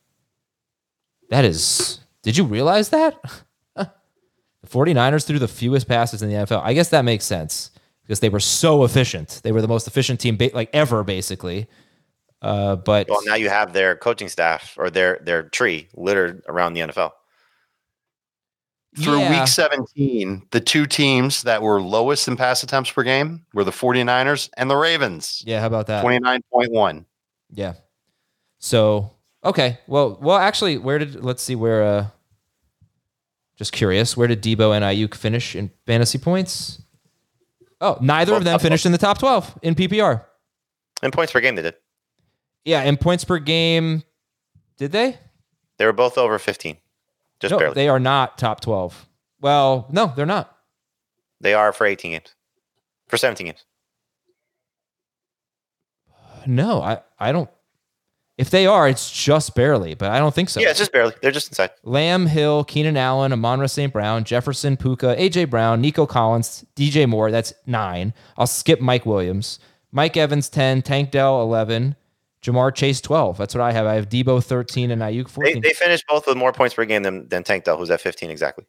That is... Did you realize that? The 49ers threw the fewest passes in the NFL. I guess that makes sense because they were so efficient. They were the most efficient team ever, basically. But now you have their coaching staff or their tree littered around the NFL. Through week 17, the 2 teams that were lowest in pass attempts per game were the 49ers and the Ravens. Yeah, how about that? 29.1. Yeah. So, okay. Well, actually, let's see where, just curious, where did Debo and Ayuk finish in fantasy points? Oh, neither of them finished in the top 12 in PPR. In points per game, they did. Yeah, in points per game, did they? They were both over 15. Just barely. They are not top 12. Well, no, they're not. They are for 18 games. For 17 games. No, I don't. If they are, it's just barely, but I don't think so. Yeah, it's just barely. They're just inside. Lamb, Hill, Keenan Allen, Amon-Ra St. Brown, Jefferson, Puka, A.J. Brown, Nico Collins, DJ Moore. That's 9. I'll skip Mike Williams. Mike Evans, 10. Tank Dell, 11. Jamar Chase, 12. That's what I have. I have Debo, 13, and Ayuk, 14. They finished both with more points per game than Tank Dell, who's at 15 exactly.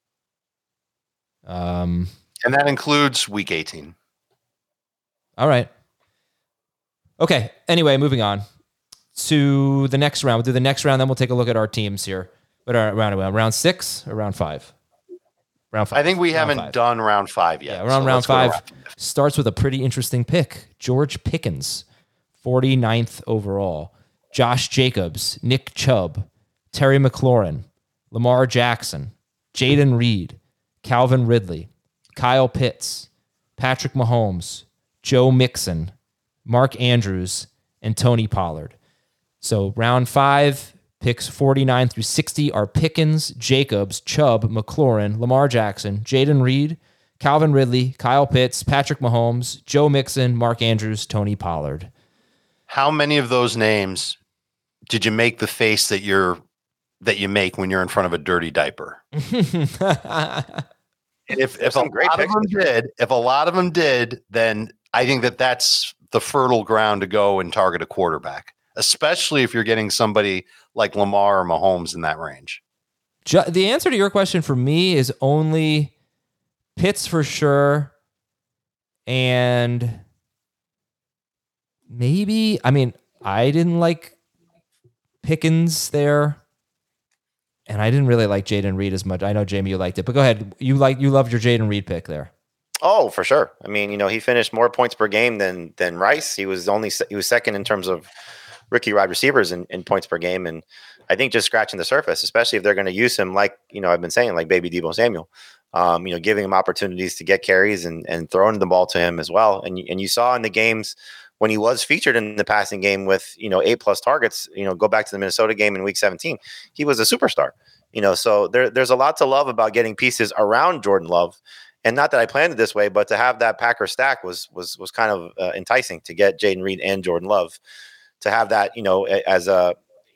And that includes week 18. All right. Okay. Anyway, moving on to the next round. We'll do the next round, then we'll take a look at our teams here. But round 6 or round 5? Round 5. I think we haven't done round 5 yet. Yeah, round 5 starts with a pretty interesting pick. George Pickens, 49th overall. Josh Jacobs, Nick Chubb, Terry McLaurin, Lamar Jackson, Jaden Reed, Calvin Ridley, Kyle Pitts, Patrick Mahomes, Joe Mixon, Mark Andrews, and Tony Pollard. So round 5, picks 49 through 60 are Pickens, Jacobs, Chubb, McLaurin, Lamar Jackson, Jaden Reed, Calvin Ridley, Kyle Pitts, Patrick Mahomes, Joe Mixon, Mark Andrews, Tony Pollard. How many of those names did you make the face that you make when you're in front of a dirty diaper? If a lot of them did, then I think that's the fertile ground to go and target a quarterback, especially if you're getting somebody like Lamar or Mahomes in that range. The answer to your question for me is only Pitts for sure. And maybe, I didn't like Pickens there. And I didn't really like Jaden Reed as much. I know, Jamie, you liked it, but go ahead. You loved your Jaden Reed pick there. Oh, for sure. I mean, he finished more points per game than Rice. He was second in terms of rookie wide receivers in points per game, and I think just scratching the surface, especially if they're going to use him like I've been saying, like baby Deebo Samuel, giving him opportunities to get carries and throwing the ball to him as well. And you saw in the games when he was featured in the passing game with 8+ targets. Go back to the Minnesota game in Week 17, he was a superstar. So there's a lot to love about getting pieces around Jordan Love. And not that I planned it this way, but to have that Packer stack was kind of enticing to get Jayden Reed and Jordan Love, to have that, as a,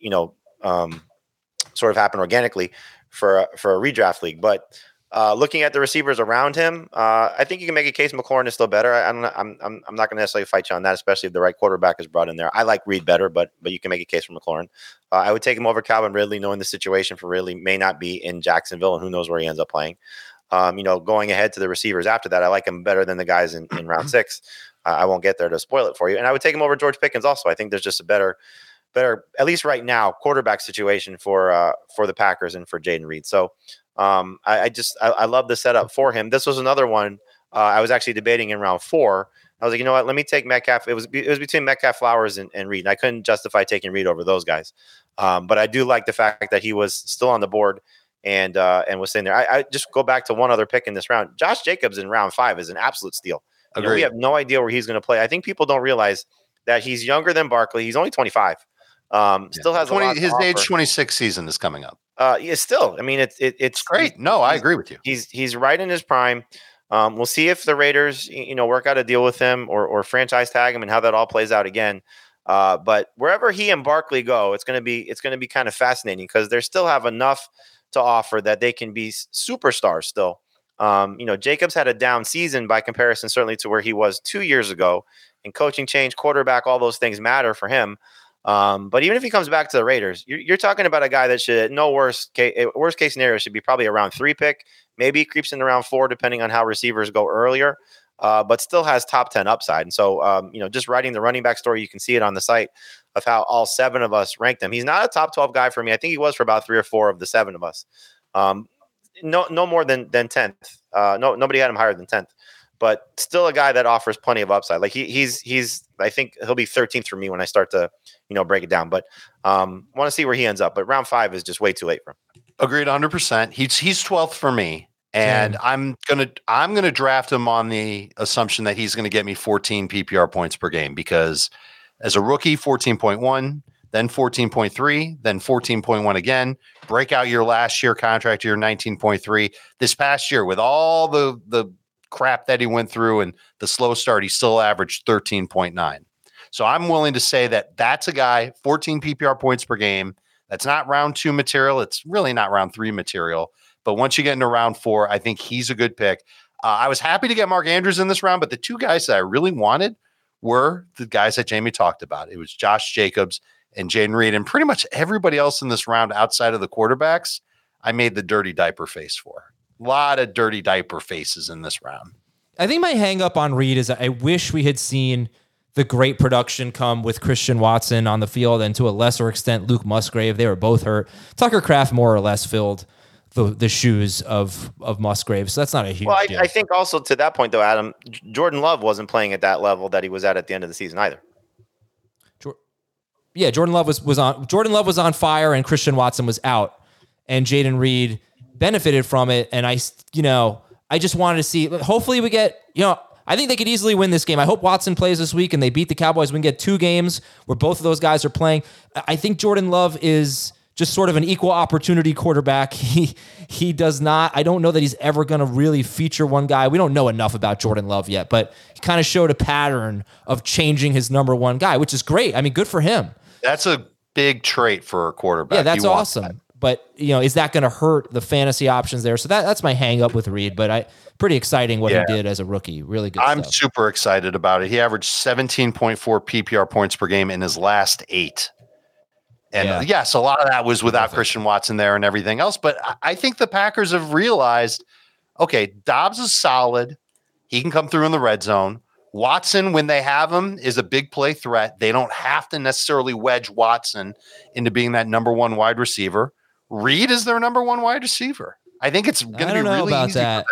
sort of happen organically for a redraft league. But looking at the receivers around him, I think you can make a case McLaurin is still better. I'm not going to necessarily fight you on that, especially if the right quarterback is brought in there. I like Reed better, but you can make a case for McLaurin. I would take him over Calvin Ridley, knowing the situation for Ridley may not be in Jacksonville, and who knows where he ends up playing. Going ahead to the receivers after that, I like him better than the guys in round 6. I won't get there to spoil it for you. And I would take him over George Pickens also. I think there's just a better, at least right now, quarterback situation for the Packers and for Jayden Reed. So I love the setup for him. This was another one I was actually debating in round 4. I was like, you know what, let me take Metcalf. It was between Metcalf, Flowers, and Reed. And I couldn't justify taking Reed over those guys. But I do like the fact that he was still on the board and was sitting there. I just go back to one other pick in this round. Josh Jacobs in round 5 is an absolute steal. We have no idea where he's going to play. I think people don't realize that he's younger than Barkley. He's only 25. Still has 20. His age 26 season is coming up. Yeah, still. I mean, it's great. No, I agree with you. He's right in his prime. We'll see if the Raiders, work out a deal with him or franchise tag him and how that all plays out again. But wherever he and Barkley go, it's going to be kind of fascinating because they still have enough to offer that they can be superstars still. Jacobs had a down season by comparison, certainly to where he was 2 years ago. And coaching change, quarterback, all those things matter for him. But even if he comes back to the Raiders, you're talking about a guy that should, worst case scenario, should be probably a round 3 pick. Maybe he creeps into round 4, depending on how receivers go earlier. But still has top 10 upside. And so, just writing the running back story, you can see it on the site of how all 7 of us ranked him. He's not a top 12 guy for me. I think he was for about 3 or 4 of the 7 of us. No more than 10th. Nobody had him higher than 10th, but still a guy that offers plenty of upside. Like he's I think he'll be 13th for me when I start to, break it down, but want to see where he ends up. But round 5 is just way too late for him. Agreed 100%. He's 12th for me. And I'm gonna draft him on the assumption that he's gonna get me 14 PPR points per game, because as a rookie, 14.1, then 14.3, then 14.1 again. Breakout year last year, contract year 19.3. This past year, with all the crap that he went through and the slow start, he still averaged 13.9. So I'm willing to say that that's a guy, 14 PPR points per game. That's not round 2 material. It's really not round 3 material. But once you get into round 4, I think he's a good pick. I was happy to get Mark Andrews in this round, but the 2 guys that I really wanted were the guys that Jamie talked about. It was Josh Jacobs and Jayden Reed, and pretty much everybody else in this round outside of the quarterbacks, I made the dirty diaper face for. A lot of dirty diaper faces in this round. I think my hang up on Reed is I wish we had seen the great production come with Christian Watson on the field, and to a lesser extent, Luke Musgrave. They were both hurt. Tucker Kraft more or less filled the shoes of Musgrave. So that's not a huge deal. I think also to that point though, Adam, Jordan Love wasn't playing at that level that he was at the end of the season either. Yeah, Jordan Love was on fire and Christian Watson was out, and Jayden Reed benefited from it. And I just wanted to see, hopefully we get, I think they could easily win this game. I hope Watson plays this week and they beat the Cowboys. We can get 2 games where both of those guys are playing. I think Jordan Love is just sort of an equal opportunity quarterback. He does not, I don't know that he's ever going to really feature one guy. We don't know enough about Jordan Love yet, but he kind of showed a pattern of changing his number 1 guy, which is great. I mean, good for him. That's a big trait for a quarterback. Yeah, that's awesome. That. But, is that going to hurt the fantasy options there? So that's my hang up with Reed, but pretty exciting what he did as a rookie. Really good I'm stuff. Super excited about it. He averaged 17.4 PPR points per game in his last 8. And yes, a lot of that was without Christian Watson there and everything else. But I think the Packers have realized, okay, Dobbs is solid. He can come through in the red zone. Watson, when they have him, is a big play threat. They don't have to necessarily wedge Watson into being that number 1 wide receiver. Reed is their number 1 wide receiver. I think it's going to be really easy for them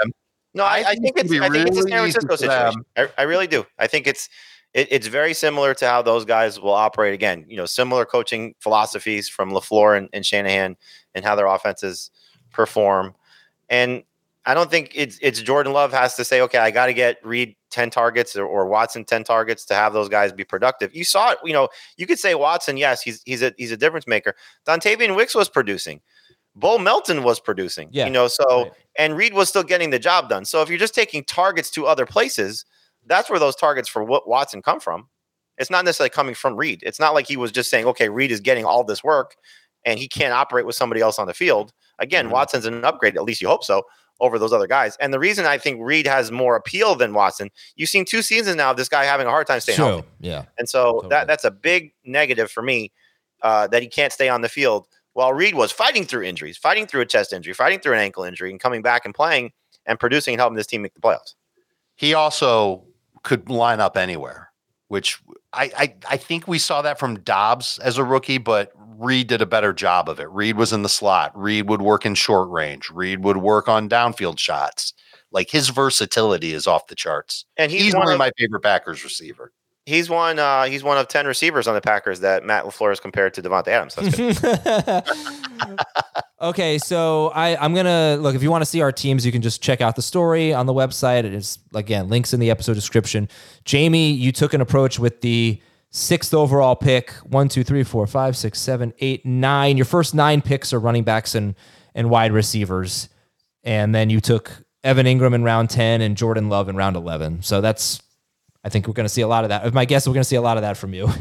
No, I think it's a San Francisco situation. I really do. I think it's very similar to how those guys will operate. Again, similar coaching philosophies from LaFleur and Shanahan, and how their offenses perform. And I don't think it's Jordan Love has to say, okay, I got to get Reed 10 targets or Watson 10 targets to have those guys be productive. You saw it. You could say Watson, yes, he's a difference maker. Dontavian Wicks was producing. Bo Melton was producing. Yeah, right. And Reed was still getting the job done. So if you're just taking targets to other places, that's where those targets for Watson come from. It's not necessarily coming from Reed. It's not like he was just saying, okay, Reed is getting all this work and he can't operate with somebody else on the field. Again, Watson's an upgrade, at least you hope so, over those other guys. And the reason I think Reed has more appeal than Watson, you've seen 2 seasons now of this guy having a hard time staying healthy. Yeah. And so that's a big negative for me, that he can't stay on the field, while Reed was fighting through injuries, fighting through a chest injury, fighting through an ankle injury, and coming back and playing and producing and helping this team make the playoffs. He also could line up anywhere, which I think we saw that from Dobbs as a rookie, but Reed did a better job of it. Reed was in the slot. Reed would work in short range. Reed would work on downfield shots. Like, his versatility is off the charts. And he's easily my favorite Packers receiver. He's one of 10 receivers on the Packers that Matt LaFleur has compared to Devontae Adams. That's good. Okay, so I'm going to look, if you want to see our teams, you can just check out the story on the website. It is, again, links in the episode description. Jamie, you took an approach with the 6th overall pick. 1, 2, 3, 4, 5, 6, 7, 8, 9. Your first 9 picks are running backs and wide receivers. And then you took Evan Ingram in round 10 and Jordan Love in round 11. So I think we're going to see a lot of that. My guess, we're going to see a lot of that from you.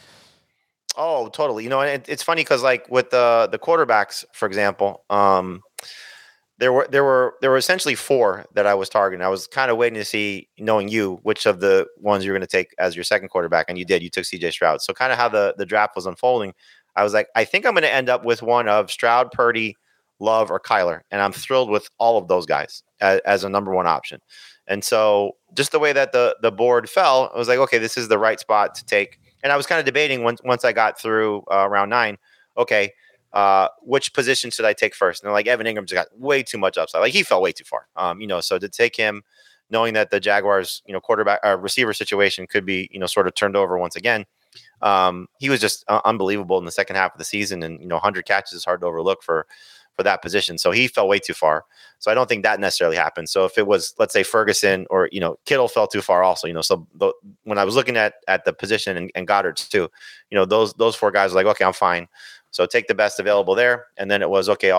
Oh, totally. And it's funny because, like, with the quarterbacks, for example, there were essentially 4 that I was targeting. I was kind of waiting to see, knowing you, which of the ones you're going to take as your second quarterback, and you did. You took CJ Stroud. So kind of how the draft was unfolding, I was like, I think I'm going to end up with one of Stroud, Purdy, Love, or Kyler, and I'm thrilled with all of those guys as a number 1 option. And so just the way that the board fell, I was like, okay, this is the right spot to take. And I was kind of debating once I got through round 9, okay, which position should I take first? And like, Evan Ingram's got way too much upside. Like, he fell way too far. So to take him, knowing that the Jaguars, quarterback receiver situation could be, sort of turned over once again. He was just unbelievable in the second half of the season, and 100 catches is hard to overlook for that position. So he fell way too far. So I don't think that necessarily happened. So if it was, let's say, Ferguson or, Kittle fell too far also, so when I was looking at the position and Goddard's too, those 4 guys were like, okay, I'm fine. So take the best available there. And then it was, okay,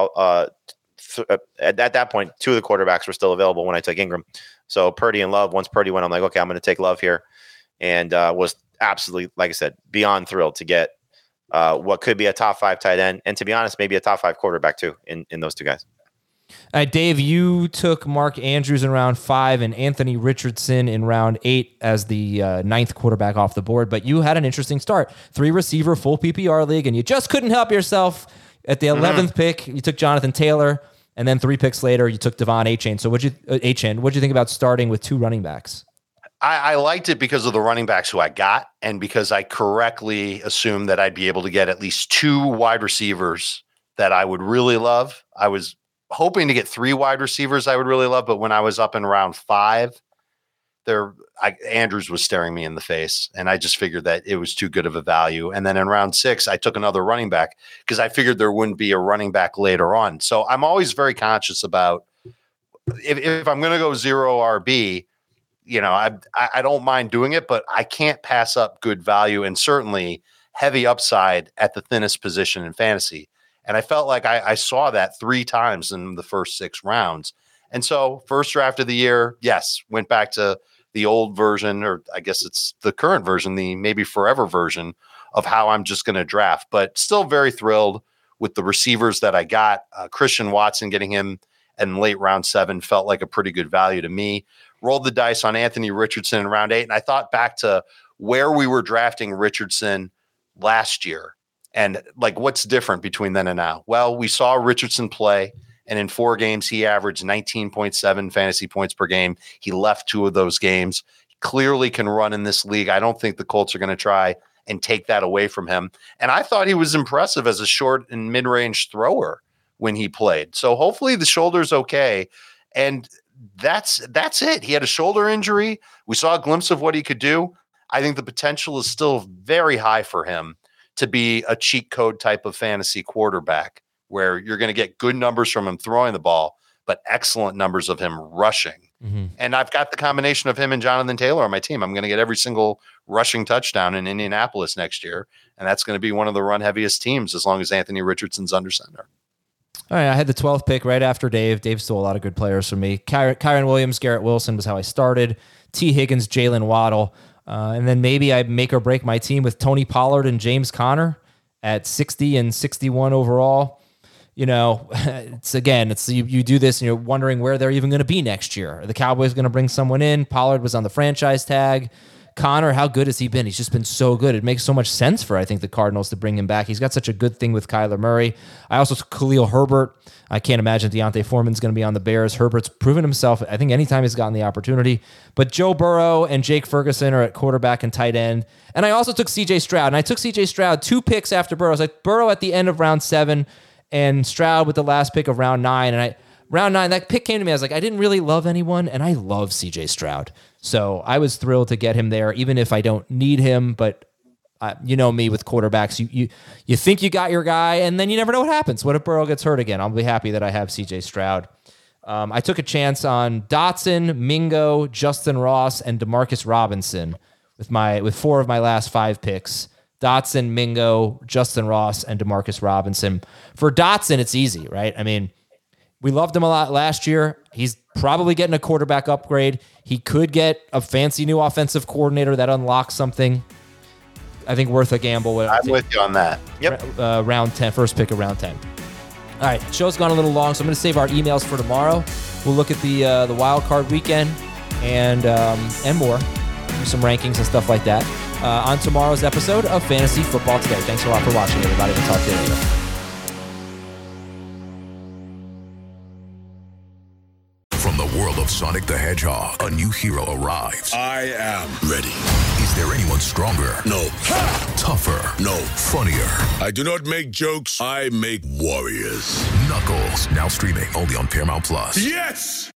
at that point, 2 of the quarterbacks were still available when I took Ingram. So Purdy and Love, once Purdy went, I'm like, okay, I'm going to take Love here. And was absolutely, like I said, beyond thrilled to get what could be a top 5 tight end, and to be honest, maybe a top 5 quarterback too in those 2 guys. Dave, you took Mark Andrews in round 5 and Anthony Richardson in round 8 as the 9th quarterback off the board, but you had an interesting start. 3 receiver, full PPR league, and you just couldn't help yourself. At the 11th pick, you took Jonathan Taylor, and then 3 picks later, you took Devon Achane. So what'd you think about starting with 2 running backs? I liked it because of the running backs who I got, and because I correctly assumed that I'd be able to get at least 2 wide receivers that I would really love. I was hoping to get 3 wide receivers I would really love, but when I was up in round 5, Andrews was staring me in the face, and I just figured that it was too good of a value. And then in round 6, I took another running back because I figured there wouldn't be a running back later on. So I'm always very conscious about if I'm going to go 0 RB, I don't mind doing it, but I can't pass up good value and certainly heavy upside at the thinnest position in fantasy. And I felt like I saw that 3 times in the first 6 rounds. And so first draft of the year, yes, went back to the old version, or I guess it's the current version, the maybe forever version of how I'm just going to draft, but still very thrilled with the receivers that I got. Christian Watson, getting him in late round 7 felt like a pretty good value to me. Rolled the dice on Anthony Richardson in round 8. And I thought back to where we were drafting Richardson last year and like, what's different between then and now? Well, we saw Richardson play, and in 4 games, he averaged 19.7 fantasy points per game. He left 2 of those games. He clearly can run in this league. I don't think the Colts are going to try and take that away from him. And I thought he was impressive as a short and mid-range thrower when he played. So hopefully the shoulder's okay. And that's it. He had a shoulder injury. We saw a glimpse of what he could do. I think the potential is still very high for him to be a cheat code type of fantasy quarterback where you're going to get good numbers from him throwing the ball, but excellent numbers of him rushing. Mm-hmm. And I've got the combination of him and Jonathan Taylor on my team. I'm going to get every single rushing touchdown in Indianapolis next year. And that's going to be one of the run heaviest teams as long as Anthony Richardson's under center. All right, I had the 12th pick right after Dave. Dave stole a lot of good players from me. Kyren Williams, Garrett Wilson was how I started. T. Higgins, Jalen Waddle. And then maybe I make or break my team with Tony Pollard and James Conner at 60 and 61 overall. You know, you do this and you're wondering where they're even going to be next year. Are the Cowboys going to bring someone in? Pollard was on the franchise tag. Connor, how good has he been? He's just been so good. It makes so much sense for, I think, the Cardinals to bring him back. He's got such a good thing with Kyler Murray. I also took Khalil Herbert. I can't imagine Deontay Foreman's going to be on the Bears. Herbert's proven himself, I think, anytime he's gotten the opportunity. But Joe Burrow and Jake Ferguson are at quarterback and tight end. And I also took C.J. Stroud. And I took C.J. Stroud 2 picks after Burrow. I was like, Burrow at the end of round 7 and Stroud with the last pick of round 9. And round 9, that pick came to me. I was like, I didn't really love anyone, and I love C.J. Stroud. So I was thrilled to get him there, even if I don't need him. But you know me with quarterbacks. You think you got your guy, and then you never know what happens. What if Burrow gets hurt again? I'll be happy that I have C.J. Stroud. I took a chance on Dotson, Mingo, Justin Ross, and Demarcus Robinson with 4 of my last 5 picks. Dotson, Mingo, Justin Ross, and Demarcus Robinson. For Dotson, it's easy, right? I mean, we loved him a lot last year. He's probably getting a quarterback upgrade. He could get a fancy new offensive coordinator that unlocks something. I think worth a gamble. I'm with you on that. Yep. Round 10, first pick of round 10. All right, show's gone a little long, so I'm going to save our emails for tomorrow. We'll look at the wild card weekend and more. Do some rankings and stuff like that on tomorrow's episode of Fantasy Football Today. Thanks a lot for watching, everybody. We'll talk to you later. From the world of Sonic the Hedgehog, a new hero arrives. I am ready. Is there anyone stronger? No. Tougher? No. Funnier? I do not make jokes. I make warriors. Knuckles, now streaming only on Paramount+. Yes!